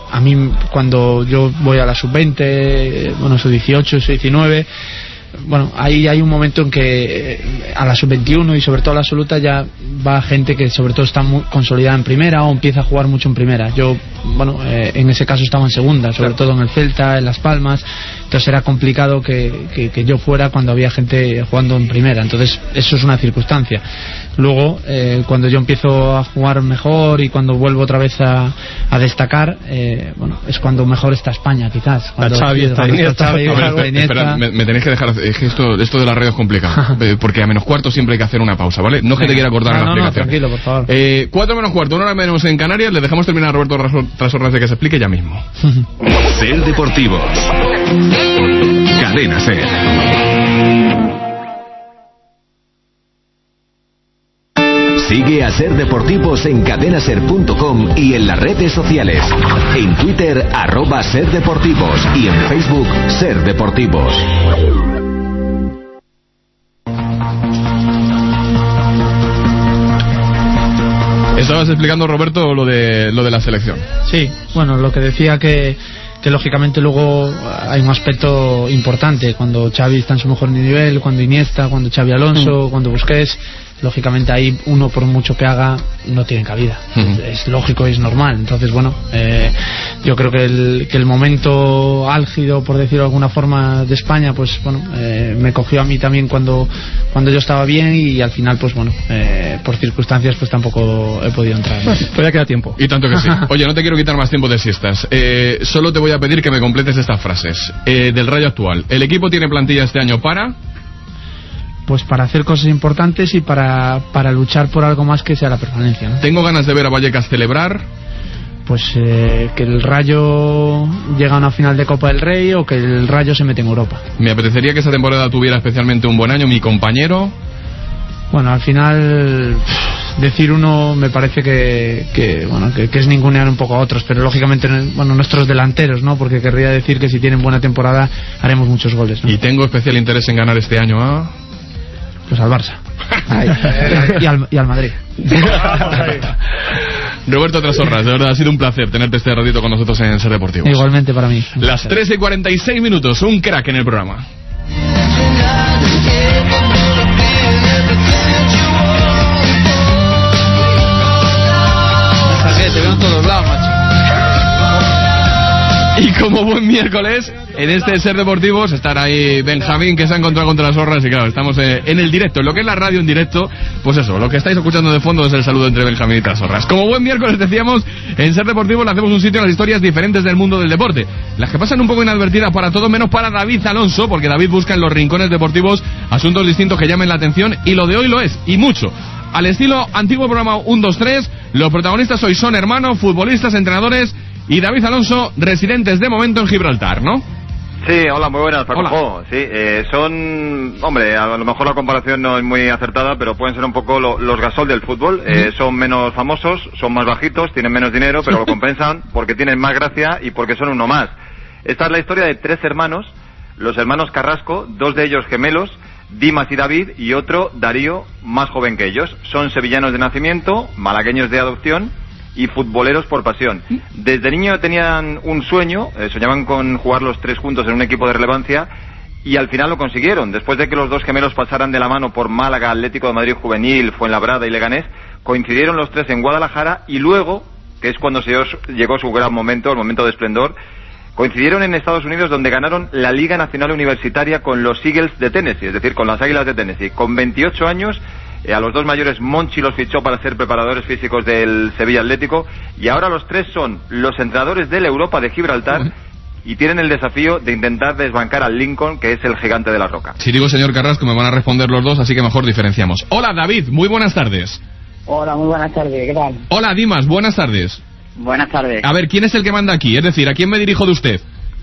a mí cuando yo voy a la sub-20, bueno, sub-18, sub-19, bueno, ahí hay un momento en que a la sub-21 y sobre todo a la absoluta ya va gente que sobre todo está muy consolidada en primera o empieza a jugar mucho en primera. Yo, bueno, en ese caso estaba en segunda, sobre todo en el Celta, en Las Palmas, entonces era complicado que yo fuera cuando había gente jugando en primera, entonces eso es una circunstancia. Luego, cuando yo empiezo a jugar mejor y cuando vuelvo otra vez a destacar, bueno, es cuando mejor está España, quizás. Cuando Xavi, espera, me tenéis que dejar, es que esto de la radio es complicado, porque a menos cuarto siempre hay que hacer una pausa, ¿vale? No es que te quiera cortar la explicación. Tranquilo, por favor. 4 menos cuarto, 1 hora menos en Canarias, le dejamos terminar a Roberto Trasorras de que se explique ya mismo. Ser Deportivos. Cadena Ser. Sigue a Ser Deportivos en cadenaser.com y en las redes sociales. En Twitter, @SerDeportivos y en Facebook, Ser Deportivos. Estabas explicando, Roberto, lo de la selección. Sí, bueno, lo que decía que lógicamente luego hay un aspecto importante cuando Xavi está en su mejor nivel, cuando Iniesta, cuando Xavi Alonso, cuando Busquets, lógicamente ahí uno por mucho que haga no tiene cabida. Es lógico y es normal. Entonces, bueno, yo creo que el momento álgido, por decirlo de alguna forma, de España, pues bueno, me cogió a mí también cuando yo estaba bien y al final, pues bueno, por circunstancias pues tampoco he podido entrar. Bueno, todavía queda tiempo. Y tanto que sí. Oye, no te quiero quitar más tiempo de siestas. Solo te voy a pedir que me completes estas frases. Del Rayo actual. ¿El equipo tiene plantilla este año para...? Pues para hacer cosas importantes y para luchar por algo más que sea la permanencia, ¿no? Tengo ganas de ver a Vallecas celebrar. Pues que el Rayo llega a una final de Copa del Rey o que el Rayo se mete en Europa. Me apetecería que esa temporada tuviera especialmente un buen año mi compañero. Bueno, al final decir uno me parece que es ningunear un poco a otros, pero lógicamente, bueno, nuestros delanteros, ¿no? Porque querría decir que si tienen buena temporada haremos muchos goles, ¿no? Y tengo especial interés en ganar este año a... Pues al Barça. y al Madrid. Roberto Trasorras, de verdad ha sido un placer tenerte este ratito con nosotros en Ser Deportivos. Igualmente para mí. Las 13:46, un crack en el programa. Te veo en todos lados, macho. Y como buen miércoles, en este Ser Deportivos estará ahí Benjamín, que se ha encontrado contra las zorras. Y claro, estamos en el directo, en lo que es la radio en directo. Pues eso, lo que estáis escuchando de fondo es el saludo entre Benjamín y Trasorras. Como buen miércoles decíamos, en Ser Deportivos le hacemos un sitio a las historias diferentes del mundo del deporte, las que pasan un poco inadvertidas para todo, menos para David Alonso, porque David busca en los rincones deportivos asuntos distintos que llamen la atención, y lo de hoy lo es, y mucho. Al estilo antiguo programa 1-2-3, los protagonistas hoy son hermanos, futbolistas, entrenadores y David Alonso, residentes de momento en Gibraltar, ¿no? Sí, hola, muy buenas, Paco. Sí, son, hombre, a lo mejor la comparación no es muy acertada, pero pueden ser un poco los Gasol del fútbol. Son menos famosos, son más bajitos, tienen menos dinero, pero lo compensan porque tienen más gracia y porque son uno más. Esta es la historia de 3 hermanos, los hermanos Carrasco, 2 de ellos gemelos, Dimas y David, y otro, Darío, más joven que ellos. Son sevillanos de nacimiento, malagueños de adopción y futboleros por pasión. Desde niño tenían un sueño, soñaban con jugar los 3 juntos en un equipo de relevancia, y al final lo consiguieron. Después de que los 2 gemelos pasaran de la mano por Málaga, Atlético de Madrid Juvenil, Fuenlabrada y Leganés, coincidieron los 3 en Guadalajara, y luego, que es cuando llegó su gran momento, el momento de esplendor, coincidieron en Estados Unidos, donde ganaron la Liga Nacional Universitaria con los Eagles de Tennessee, es decir, con las Águilas de Tennessee. Con 28 años, a los 2 mayores Monchi los fichó para ser preparadores físicos del Sevilla Atlético, y ahora los 3 son los entrenadores de la Europa de Gibraltar y tienen el desafío de intentar desbancar al Lincoln, que es el gigante de la roca. Si digo señor Carrasco me van a responder los dos, así que mejor diferenciamos. Hola David, muy buenas tardes. Hola, muy buenas tardes, ¿qué tal? Hola Dimas, buenas tardes. Buenas tardes. A ver, ¿quién es el que manda aquí? Es decir, ¿a quién me dirijo de usted?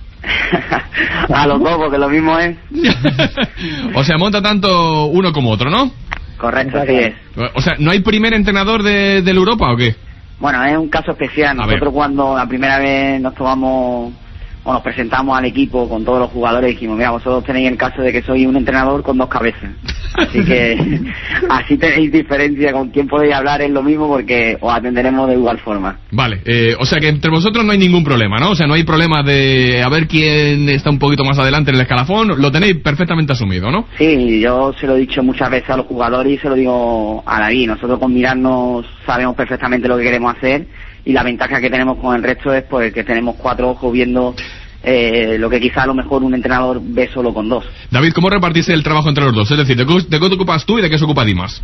A los dos, porque lo mismo es. O sea, monta tanto uno como otro, ¿no? Correcto, así es. O sea, ¿no hay primer entrenador de la Europa o qué? Bueno, es un caso especial. Nosotros cuando la primera vez nos tomamos o nos presentamos al equipo con todos los jugadores y dijimos, mira, vosotros tenéis el caso de que soy un entrenador con 2 cabezas. Así que así tenéis diferencia con quién podéis hablar, es lo mismo porque os atenderemos de igual forma. Vale, o sea que entre vosotros no hay ningún problema, ¿no? O sea, no hay problema de a ver quién está un poquito más adelante en el escalafón, lo tenéis perfectamente asumido, ¿no? Sí, yo se lo he dicho muchas veces a los jugadores y se lo digo a David. Nosotros con mirarnos sabemos perfectamente lo que queremos hacer y la ventaja que tenemos con el resto es pues que tenemos 4 ojos viendo lo que quizá a lo mejor un entrenador ve solo con 2. David, ¿cómo repartiste el trabajo entre los dos? Es decir, ¿de qué te ocupas tú y de qué se ocupa Dimas?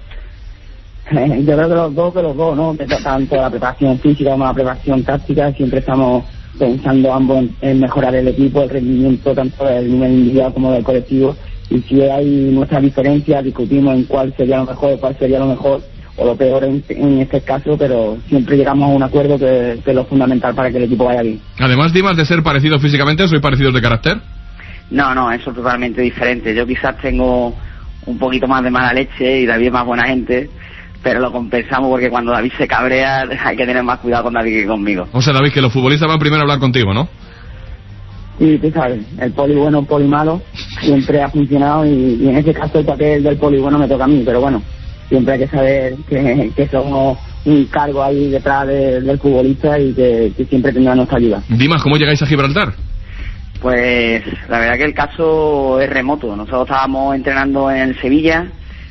Yo creo que los dos, ¿no? Tanto la preparación física como la preparación táctica, siempre estamos pensando ambos en mejorar el equipo, el rendimiento tanto del nivel individual como del colectivo, y si hay nuestras diferencias discutimos en cuál sería lo mejor, o lo peor en este caso, pero siempre llegamos a un acuerdo que es lo fundamental para que el equipo vaya bien. Además, Dimas, de ser parecidos físicamente, ¿sois parecidos de carácter? No, eso es totalmente diferente. Yo quizás tengo un poquito más de mala leche y David es más buena gente, pero lo compensamos porque cuando David se cabrea hay que tener más cuidado con David que conmigo. O sea, David, que los futbolistas van primero a hablar contigo, ¿no? Sí, tú sabes, el poli bueno, el poli malo siempre ha funcionado y en este caso el papel del poli bueno me toca a mí, pero bueno, siempre hay que saber que somos un cargo ahí detrás del futbolista y que siempre tendrá nuestra ayuda. Dimas, ¿cómo llegáis a Gibraltar? Pues la verdad que el caso es remoto. Nosotros estábamos entrenando en el Sevilla.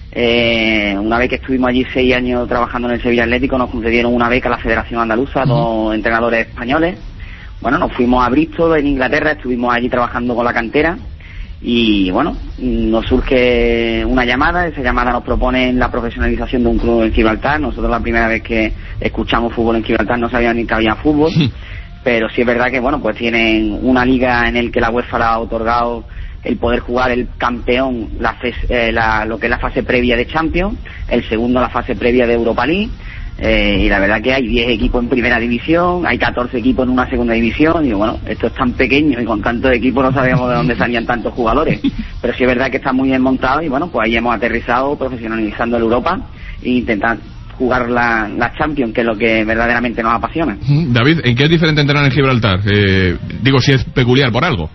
Una vez que estuvimos allí 6 años trabajando en el Sevilla Atlético, nos concedieron una beca a la Federación Andaluza, 2 entrenadores españoles. Bueno, nos fuimos a Bristol, en Inglaterra, estuvimos allí trabajando con la cantera y bueno, nos surge una llamada. Esa llamada nos propone la profesionalización de un club en Gibraltar. Nosotros la primera vez que escuchamos fútbol en Gibraltar no sabíamos ni que había fútbol, pero sí es verdad que bueno, pues tienen una liga en el que la UEFA le ha otorgado el poder jugar el campeón lo que es la fase previa de Champions, el segundo la fase previa de Europa League, y la verdad que hay 10 equipos en primera división, hay 14 equipos en una segunda división, y bueno, esto es tan pequeño y con tantos equipos no sabíamos de dónde salían tantos jugadores, pero sí es verdad que está muy bien montado y bueno, pues ahí hemos aterrizado profesionalizando el Europa e intentando jugar la Champions, que es lo que verdaderamente nos apasiona. David, ¿en qué es diferente entrenar en Gibraltar? Digo, si es peculiar por algo.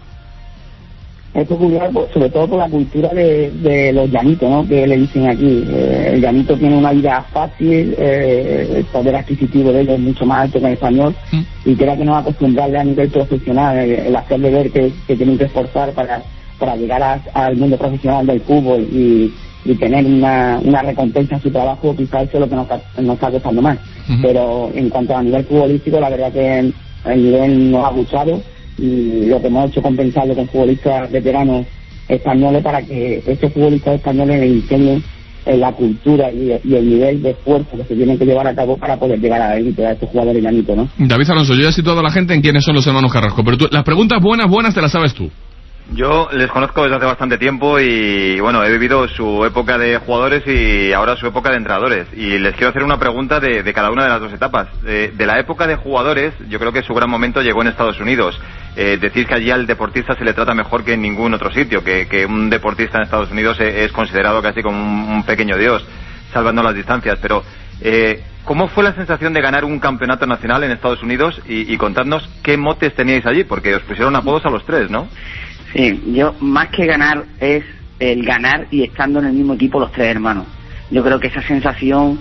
Es peculiar, sobre todo por la cultura de los llanitos, ¿no? Que le dicen aquí. El llanito tiene una vida fácil, el poder adquisitivo de ellos es mucho más alto que el español, y creo que nos acostumbrarle a nivel profesional, el hacerle ver que tienen que esforzar para llegar al mundo profesional del fútbol y tener una recompensa a su trabajo, quizás eso es lo que nos está costando más. Pero en cuanto a nivel futbolístico, la verdad que el nivel nos ha gustado y lo que hemos hecho compensarlo con futbolistas veteranos españoles para que estos futbolistas españoles le enseñen la cultura y el nivel de esfuerzo que se tienen que llevar a cabo para poder llegar a la élite, a estos jugadores llanitos, ¿no? David Alonso, yo ya he situado a la gente en quiénes son los hermanos Carrasco, pero las preguntas buenas te las sabes tú. Yo les conozco desde hace bastante tiempo y bueno, he vivido su época de jugadores y ahora su época de entrenadores, y les quiero hacer una pregunta de cada una de las 2 etapas. De la época de jugadores, yo creo que su gran momento llegó en Estados Unidos. Decir que allí al deportista se le trata mejor que en ningún otro sitio, que un deportista en Estados Unidos es considerado casi como un pequeño dios, salvando las distancias, pero ¿cómo fue la sensación de ganar un campeonato nacional en Estados Unidos? Y contadnos qué motes teníais allí, porque os pusieron apodos a los 3, ¿no? Sí, yo más que ganar es el ganar y estando en el mismo equipo los 3 hermanos. Yo creo que esa sensación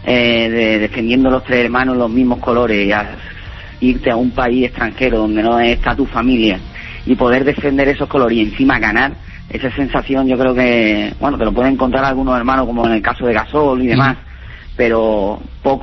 de defendiendo los 3 hermanos los mismos colores y irte a un país extranjero donde no está tu familia y poder defender esos colores y encima ganar, esa sensación yo creo que, bueno, te lo pueden encontrar algunos hermanos como en el caso de Gasol y demás, pero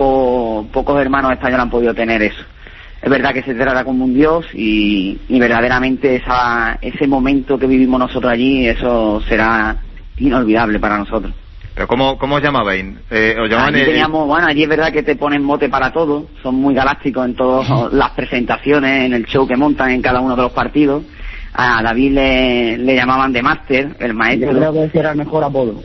pocos hermanos españoles han podido tener eso. Es verdad que se trata como un dios y verdaderamente ese momento que vivimos nosotros allí, eso será inolvidable para nosotros. ¿Pero cómo os llamabais? ¿Os llamaban allí es verdad que te ponen mote para todo, son muy galácticos en todas las presentaciones, en el show que montan en cada uno de los partidos. A David le llamaban The Master, el maestro. Yo creo que ese era el mejor apodo.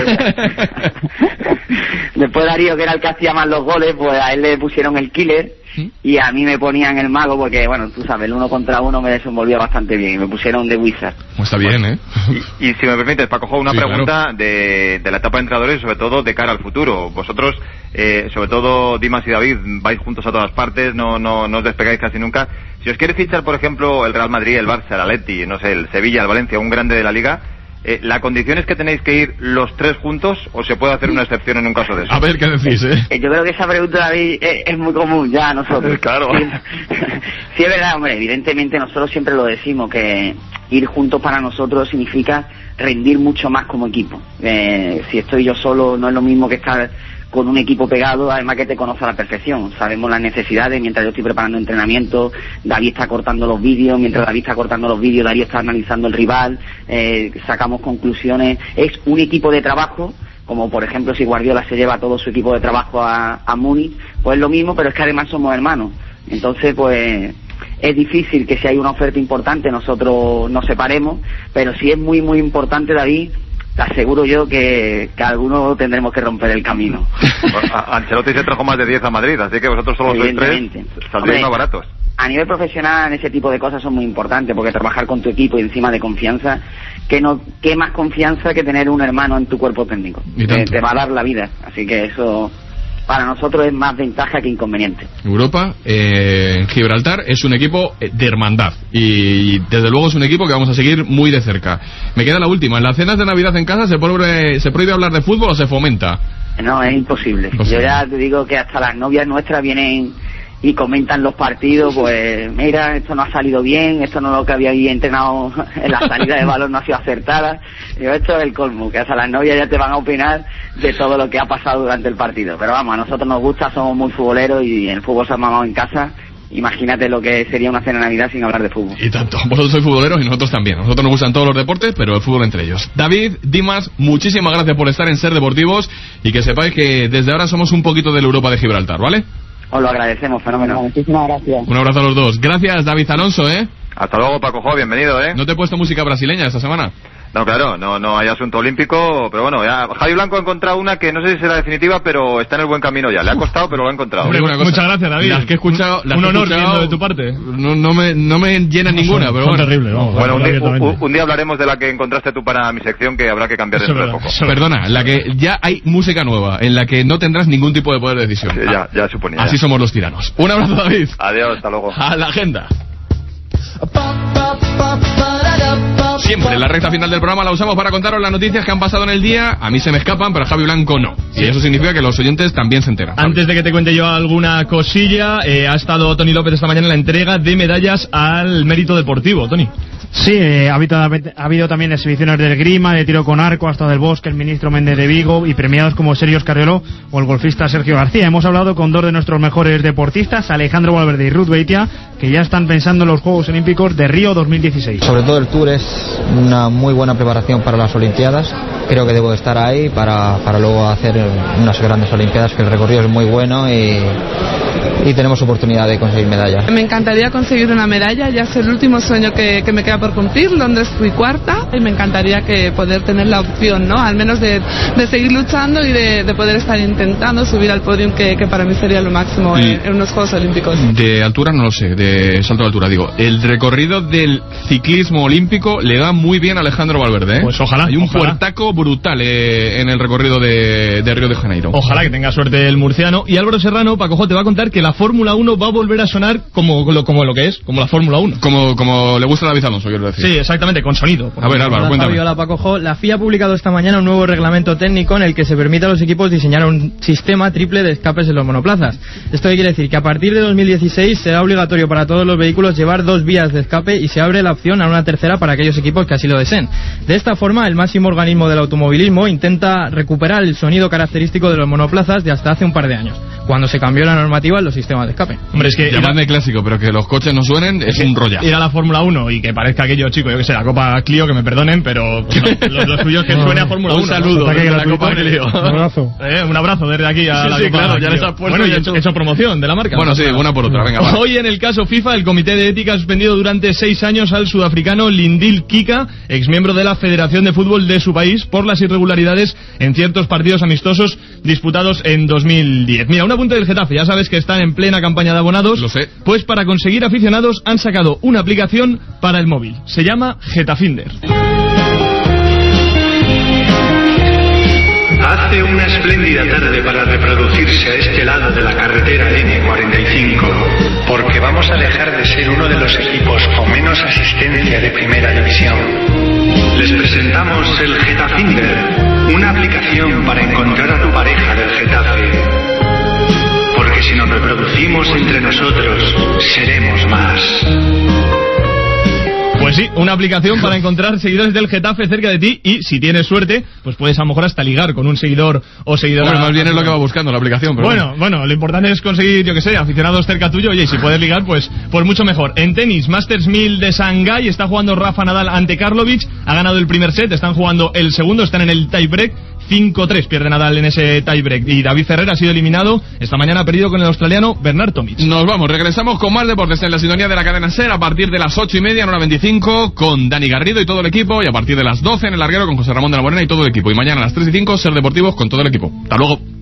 Después Darío, que era el que hacía más los goles, pues a él le pusieron el Killer. y a mí me ponían el mago porque, bueno, tú sabes, el 1 contra 1 me desenvolvía bastante bien y me pusieron de Wizard. Pues está bien, ¿eh? Y si me permites, Paco, una pregunta de la etapa de entrenadores y sobre todo de cara al futuro. Vosotros, sobre todo Dimas y David, vais juntos a todas partes, no os despegáis casi nunca. Si os quiere fichar, por ejemplo, el Real Madrid, el Barça, el Atleti, no sé, el Sevilla, el Valencia, un grande de la Liga, ¿la condición es que tenéis que ir los tres juntos o se puede hacer una excepción en un caso de eso? A ver, ¿qué decís, Yo creo que esa pregunta, David, es muy común ya a nosotros. Claro. Sí, es verdad, hombre, evidentemente nosotros siempre lo decimos, que ir juntos para nosotros significa rendir mucho más como equipo. Si estoy yo solo no es lo mismo que estar con un equipo pegado, además que te conoce a la perfección. Sabemos las necesidades, mientras yo estoy preparando entrenamiento, David está cortando los vídeos, mientras David está cortando los vídeos, Darío está analizando el rival, sacamos conclusiones. Es un equipo de trabajo, como por ejemplo si Guardiola se lleva todo su equipo de trabajo a Múnich, pues es lo mismo, pero es que además somos hermanos. Entonces, pues es difícil que si hay una oferta importante nosotros nos separemos, pero sí es muy muy importante, David. Te aseguro yo que algunos tendremos que romper el camino. Ancelotti se trajo más de 10 a Madrid, así que vosotros solo sois 3, saldréis más baratos. A nivel profesional ese tipo de cosas son muy importantes, porque trabajar con tu equipo y encima de confianza, ¿qué más confianza que tener un hermano en tu cuerpo técnico? Te va a dar la vida, así que eso para nosotros es más ventaja que inconveniente. Europa, Gibraltar, es un equipo de hermandad y desde luego es un equipo que vamos a seguir muy de cerca. Me queda la última. ¿En las cenas de Navidad en casa se prohíbe hablar de fútbol o se fomenta? No, es imposible. Yo ya te digo que hasta las novias nuestras vienen y comentan los partidos, pues mira, esto no ha salido bien, esto no es lo que había entrenado en la salida de balón, no ha sido acertada. Digo, esto es el colmo, que hasta las novias ya te van a opinar de todo lo que ha pasado durante el partido. Pero vamos, a nosotros nos gusta, somos muy futboleros y el fútbol se ha mamado en casa. Imagínate lo que sería una cena de Navidad sin hablar de fútbol. Y tanto, vosotros sois futboleros y nosotros también. A nosotros nos gustan todos los deportes, pero el fútbol entre ellos. David, Dimas, muchísimas gracias por estar en Ser Deportivos y que sepáis que desde ahora somos un poquito de la Europa de Gibraltar, ¿vale? Os lo agradecemos, fenómeno. Muchísimas gracias. Un abrazo a los dos. Gracias, David Alonso, Hasta luego, Paco Jo, bienvenido, No te he puesto música brasileña esta semana. No, claro, no hay asunto olímpico, pero bueno, ya Javi Blanco ha encontrado una que no sé si será definitiva, pero está en el buen camino ya. Le ha costado, pero lo ha encontrado. Hombre, muchas gracias, David. Las que he escuchado, un honor viendo de tu parte. No me llena ninguna, pero bueno. Terrible, bueno, un día hablaremos de la que encontraste tú para mi sección, que habrá que cambiar dentro de poco. Perdona, la que ya hay música nueva, en la que no tendrás ningún tipo de poder de decisión. Sí, ya suponía. Así somos los tiranos. Un abrazo, David. Adiós, hasta luego. A la agenda. Siempre la recta final del programa la usamos para contaros las noticias que han pasado en el día. A mí se me escapan, pero a Javi Blanco no. Y eso significa que los oyentes también se enteran. Antes de que te cuente yo alguna cosilla, ha estado Tony López esta mañana en la entrega de medallas al mérito deportivo. Tony. Sí, ha habido también exhibiciones de esgrima, de tiro con arco, hasta del Bosque, el ministro Méndez de Vigo y premiados como Sergio Escarriolo o el golfista Sergio García. Hemos hablado con dos de nuestros mejores deportistas, Alejandro Valverde y Ruth Beitia, que ya están pensando en los Juegos Olímpicos de Río 2016. Sobre todo el Tour es una muy buena preparación para las Olimpiadas. Creo que debo de estar ahí para luego hacer unas grandes Olimpiadas, que el recorrido es muy bueno y tenemos oportunidad de conseguir medalla. Me encantaría conseguir una medalla, ya es el último sueño que me queda por cumplir. Londres fui cuarta y me encantaría que poder tener la opción, ¿no? Al menos de seguir luchando y de poder estar intentando subir al podium, que para mí sería lo máximo en unos Juegos Olímpicos. De altura no lo sé, de salto de altura digo. El recorrido del ciclismo olímpico le da muy bien a Alejandro Valverde, Pues ojalá. Hay un puertaco brutal en el recorrido de Río de Janeiro. Ojalá que tenga suerte el murciano. Y Álvaro Serrano, Paco Jo, te va a contar que la Fórmula 1 va a volver a sonar como lo que es, como la Fórmula 1. Como le gusta a David Alonso, quiero decir. Sí, exactamente, con sonido. A ver, Álvaro, cuéntame. Hola, Paco Jo. La FIA ha publicado esta mañana un nuevo reglamento técnico en el que se permite a los equipos diseñar un sistema triple de escapes en los monoplazas. Esto quiere decir que a partir de 2016 será obligatorio para todos los vehículos llevar 2 vías de escape y se abre la opción a una tercera para aquellos equipos que así lo deseen. De esta forma, el máximo organismo del automovilismo intenta recuperar el sonido característico de los monoplazas de hasta hace un par de años, cuando se cambió la normativa en los sistemas de escape. Hombre, es que llamadme clásico, pero que los coches no suenen es un rollazo. Ir a la Fórmula 1 y que parezca aquello, chico, yo que sé, la Copa Clio, que me perdonen, pero lo suyo es que suene a Fórmula 1. Un saludo desde la Copa Clio. Un abrazo desde aquí a la Copa claro, Clio. ya les has puesto. Bueno, y hecho promoción de la marca. Bueno, sí, una por otra, venga, va. Hoy en el caso FIFA, el Comité de Ética ha suspendido durante 6 años al sudafricano Lindil Kika, exmiembro de la Federación de Fútbol de su país, por las irregularidades en ciertos partidos amistosos disputados en 2010. Mira, una apunte del Getafe, ya sabes que están en plena campaña de abonados. Lo sé. Pues para conseguir aficionados han sacado una aplicación para el móvil. Se llama Getafinder. Hace una espléndida tarde para reproducirse a este lado de la carretera N45, porque vamos a dejar de ser uno de los equipos con menos asistencia de primera división. Les presentamos el Getafinder, una aplicación para encontrar a tu pareja del Getafe. Porque si nos reproducimos entre nosotros, seremos más. Pues sí, una aplicación para encontrar seguidores del Getafe cerca de ti y, si tienes suerte, pues puedes a lo mejor hasta ligar con un seguidor o seguidora. Bueno, más bien es lo que va buscando la aplicación. Pero bueno, lo importante es conseguir, yo que sé, aficionados cerca tuyo. Oye, y si puedes ligar, pues mucho mejor. En tenis, Masters 1000 de Shanghái, está jugando Rafa Nadal ante Karlovic. Ha ganado el primer set, están jugando el segundo, están en el tiebreak. 5-3 pierde Nadal en ese tiebreak. Y David Ferrer ha sido eliminado. Esta mañana ha perdido con el australiano Bernard Tomic. Nos vamos, regresamos con más deportes en la sintonía de la cadena SER a partir de las 8:30 en hora 25 con Dani Garrido y todo el equipo. Y a partir de las 12 en el larguero con José Ramón de la Morena y todo el equipo. Y mañana a las 3:05 SER Deportivos con todo el equipo. Hasta luego.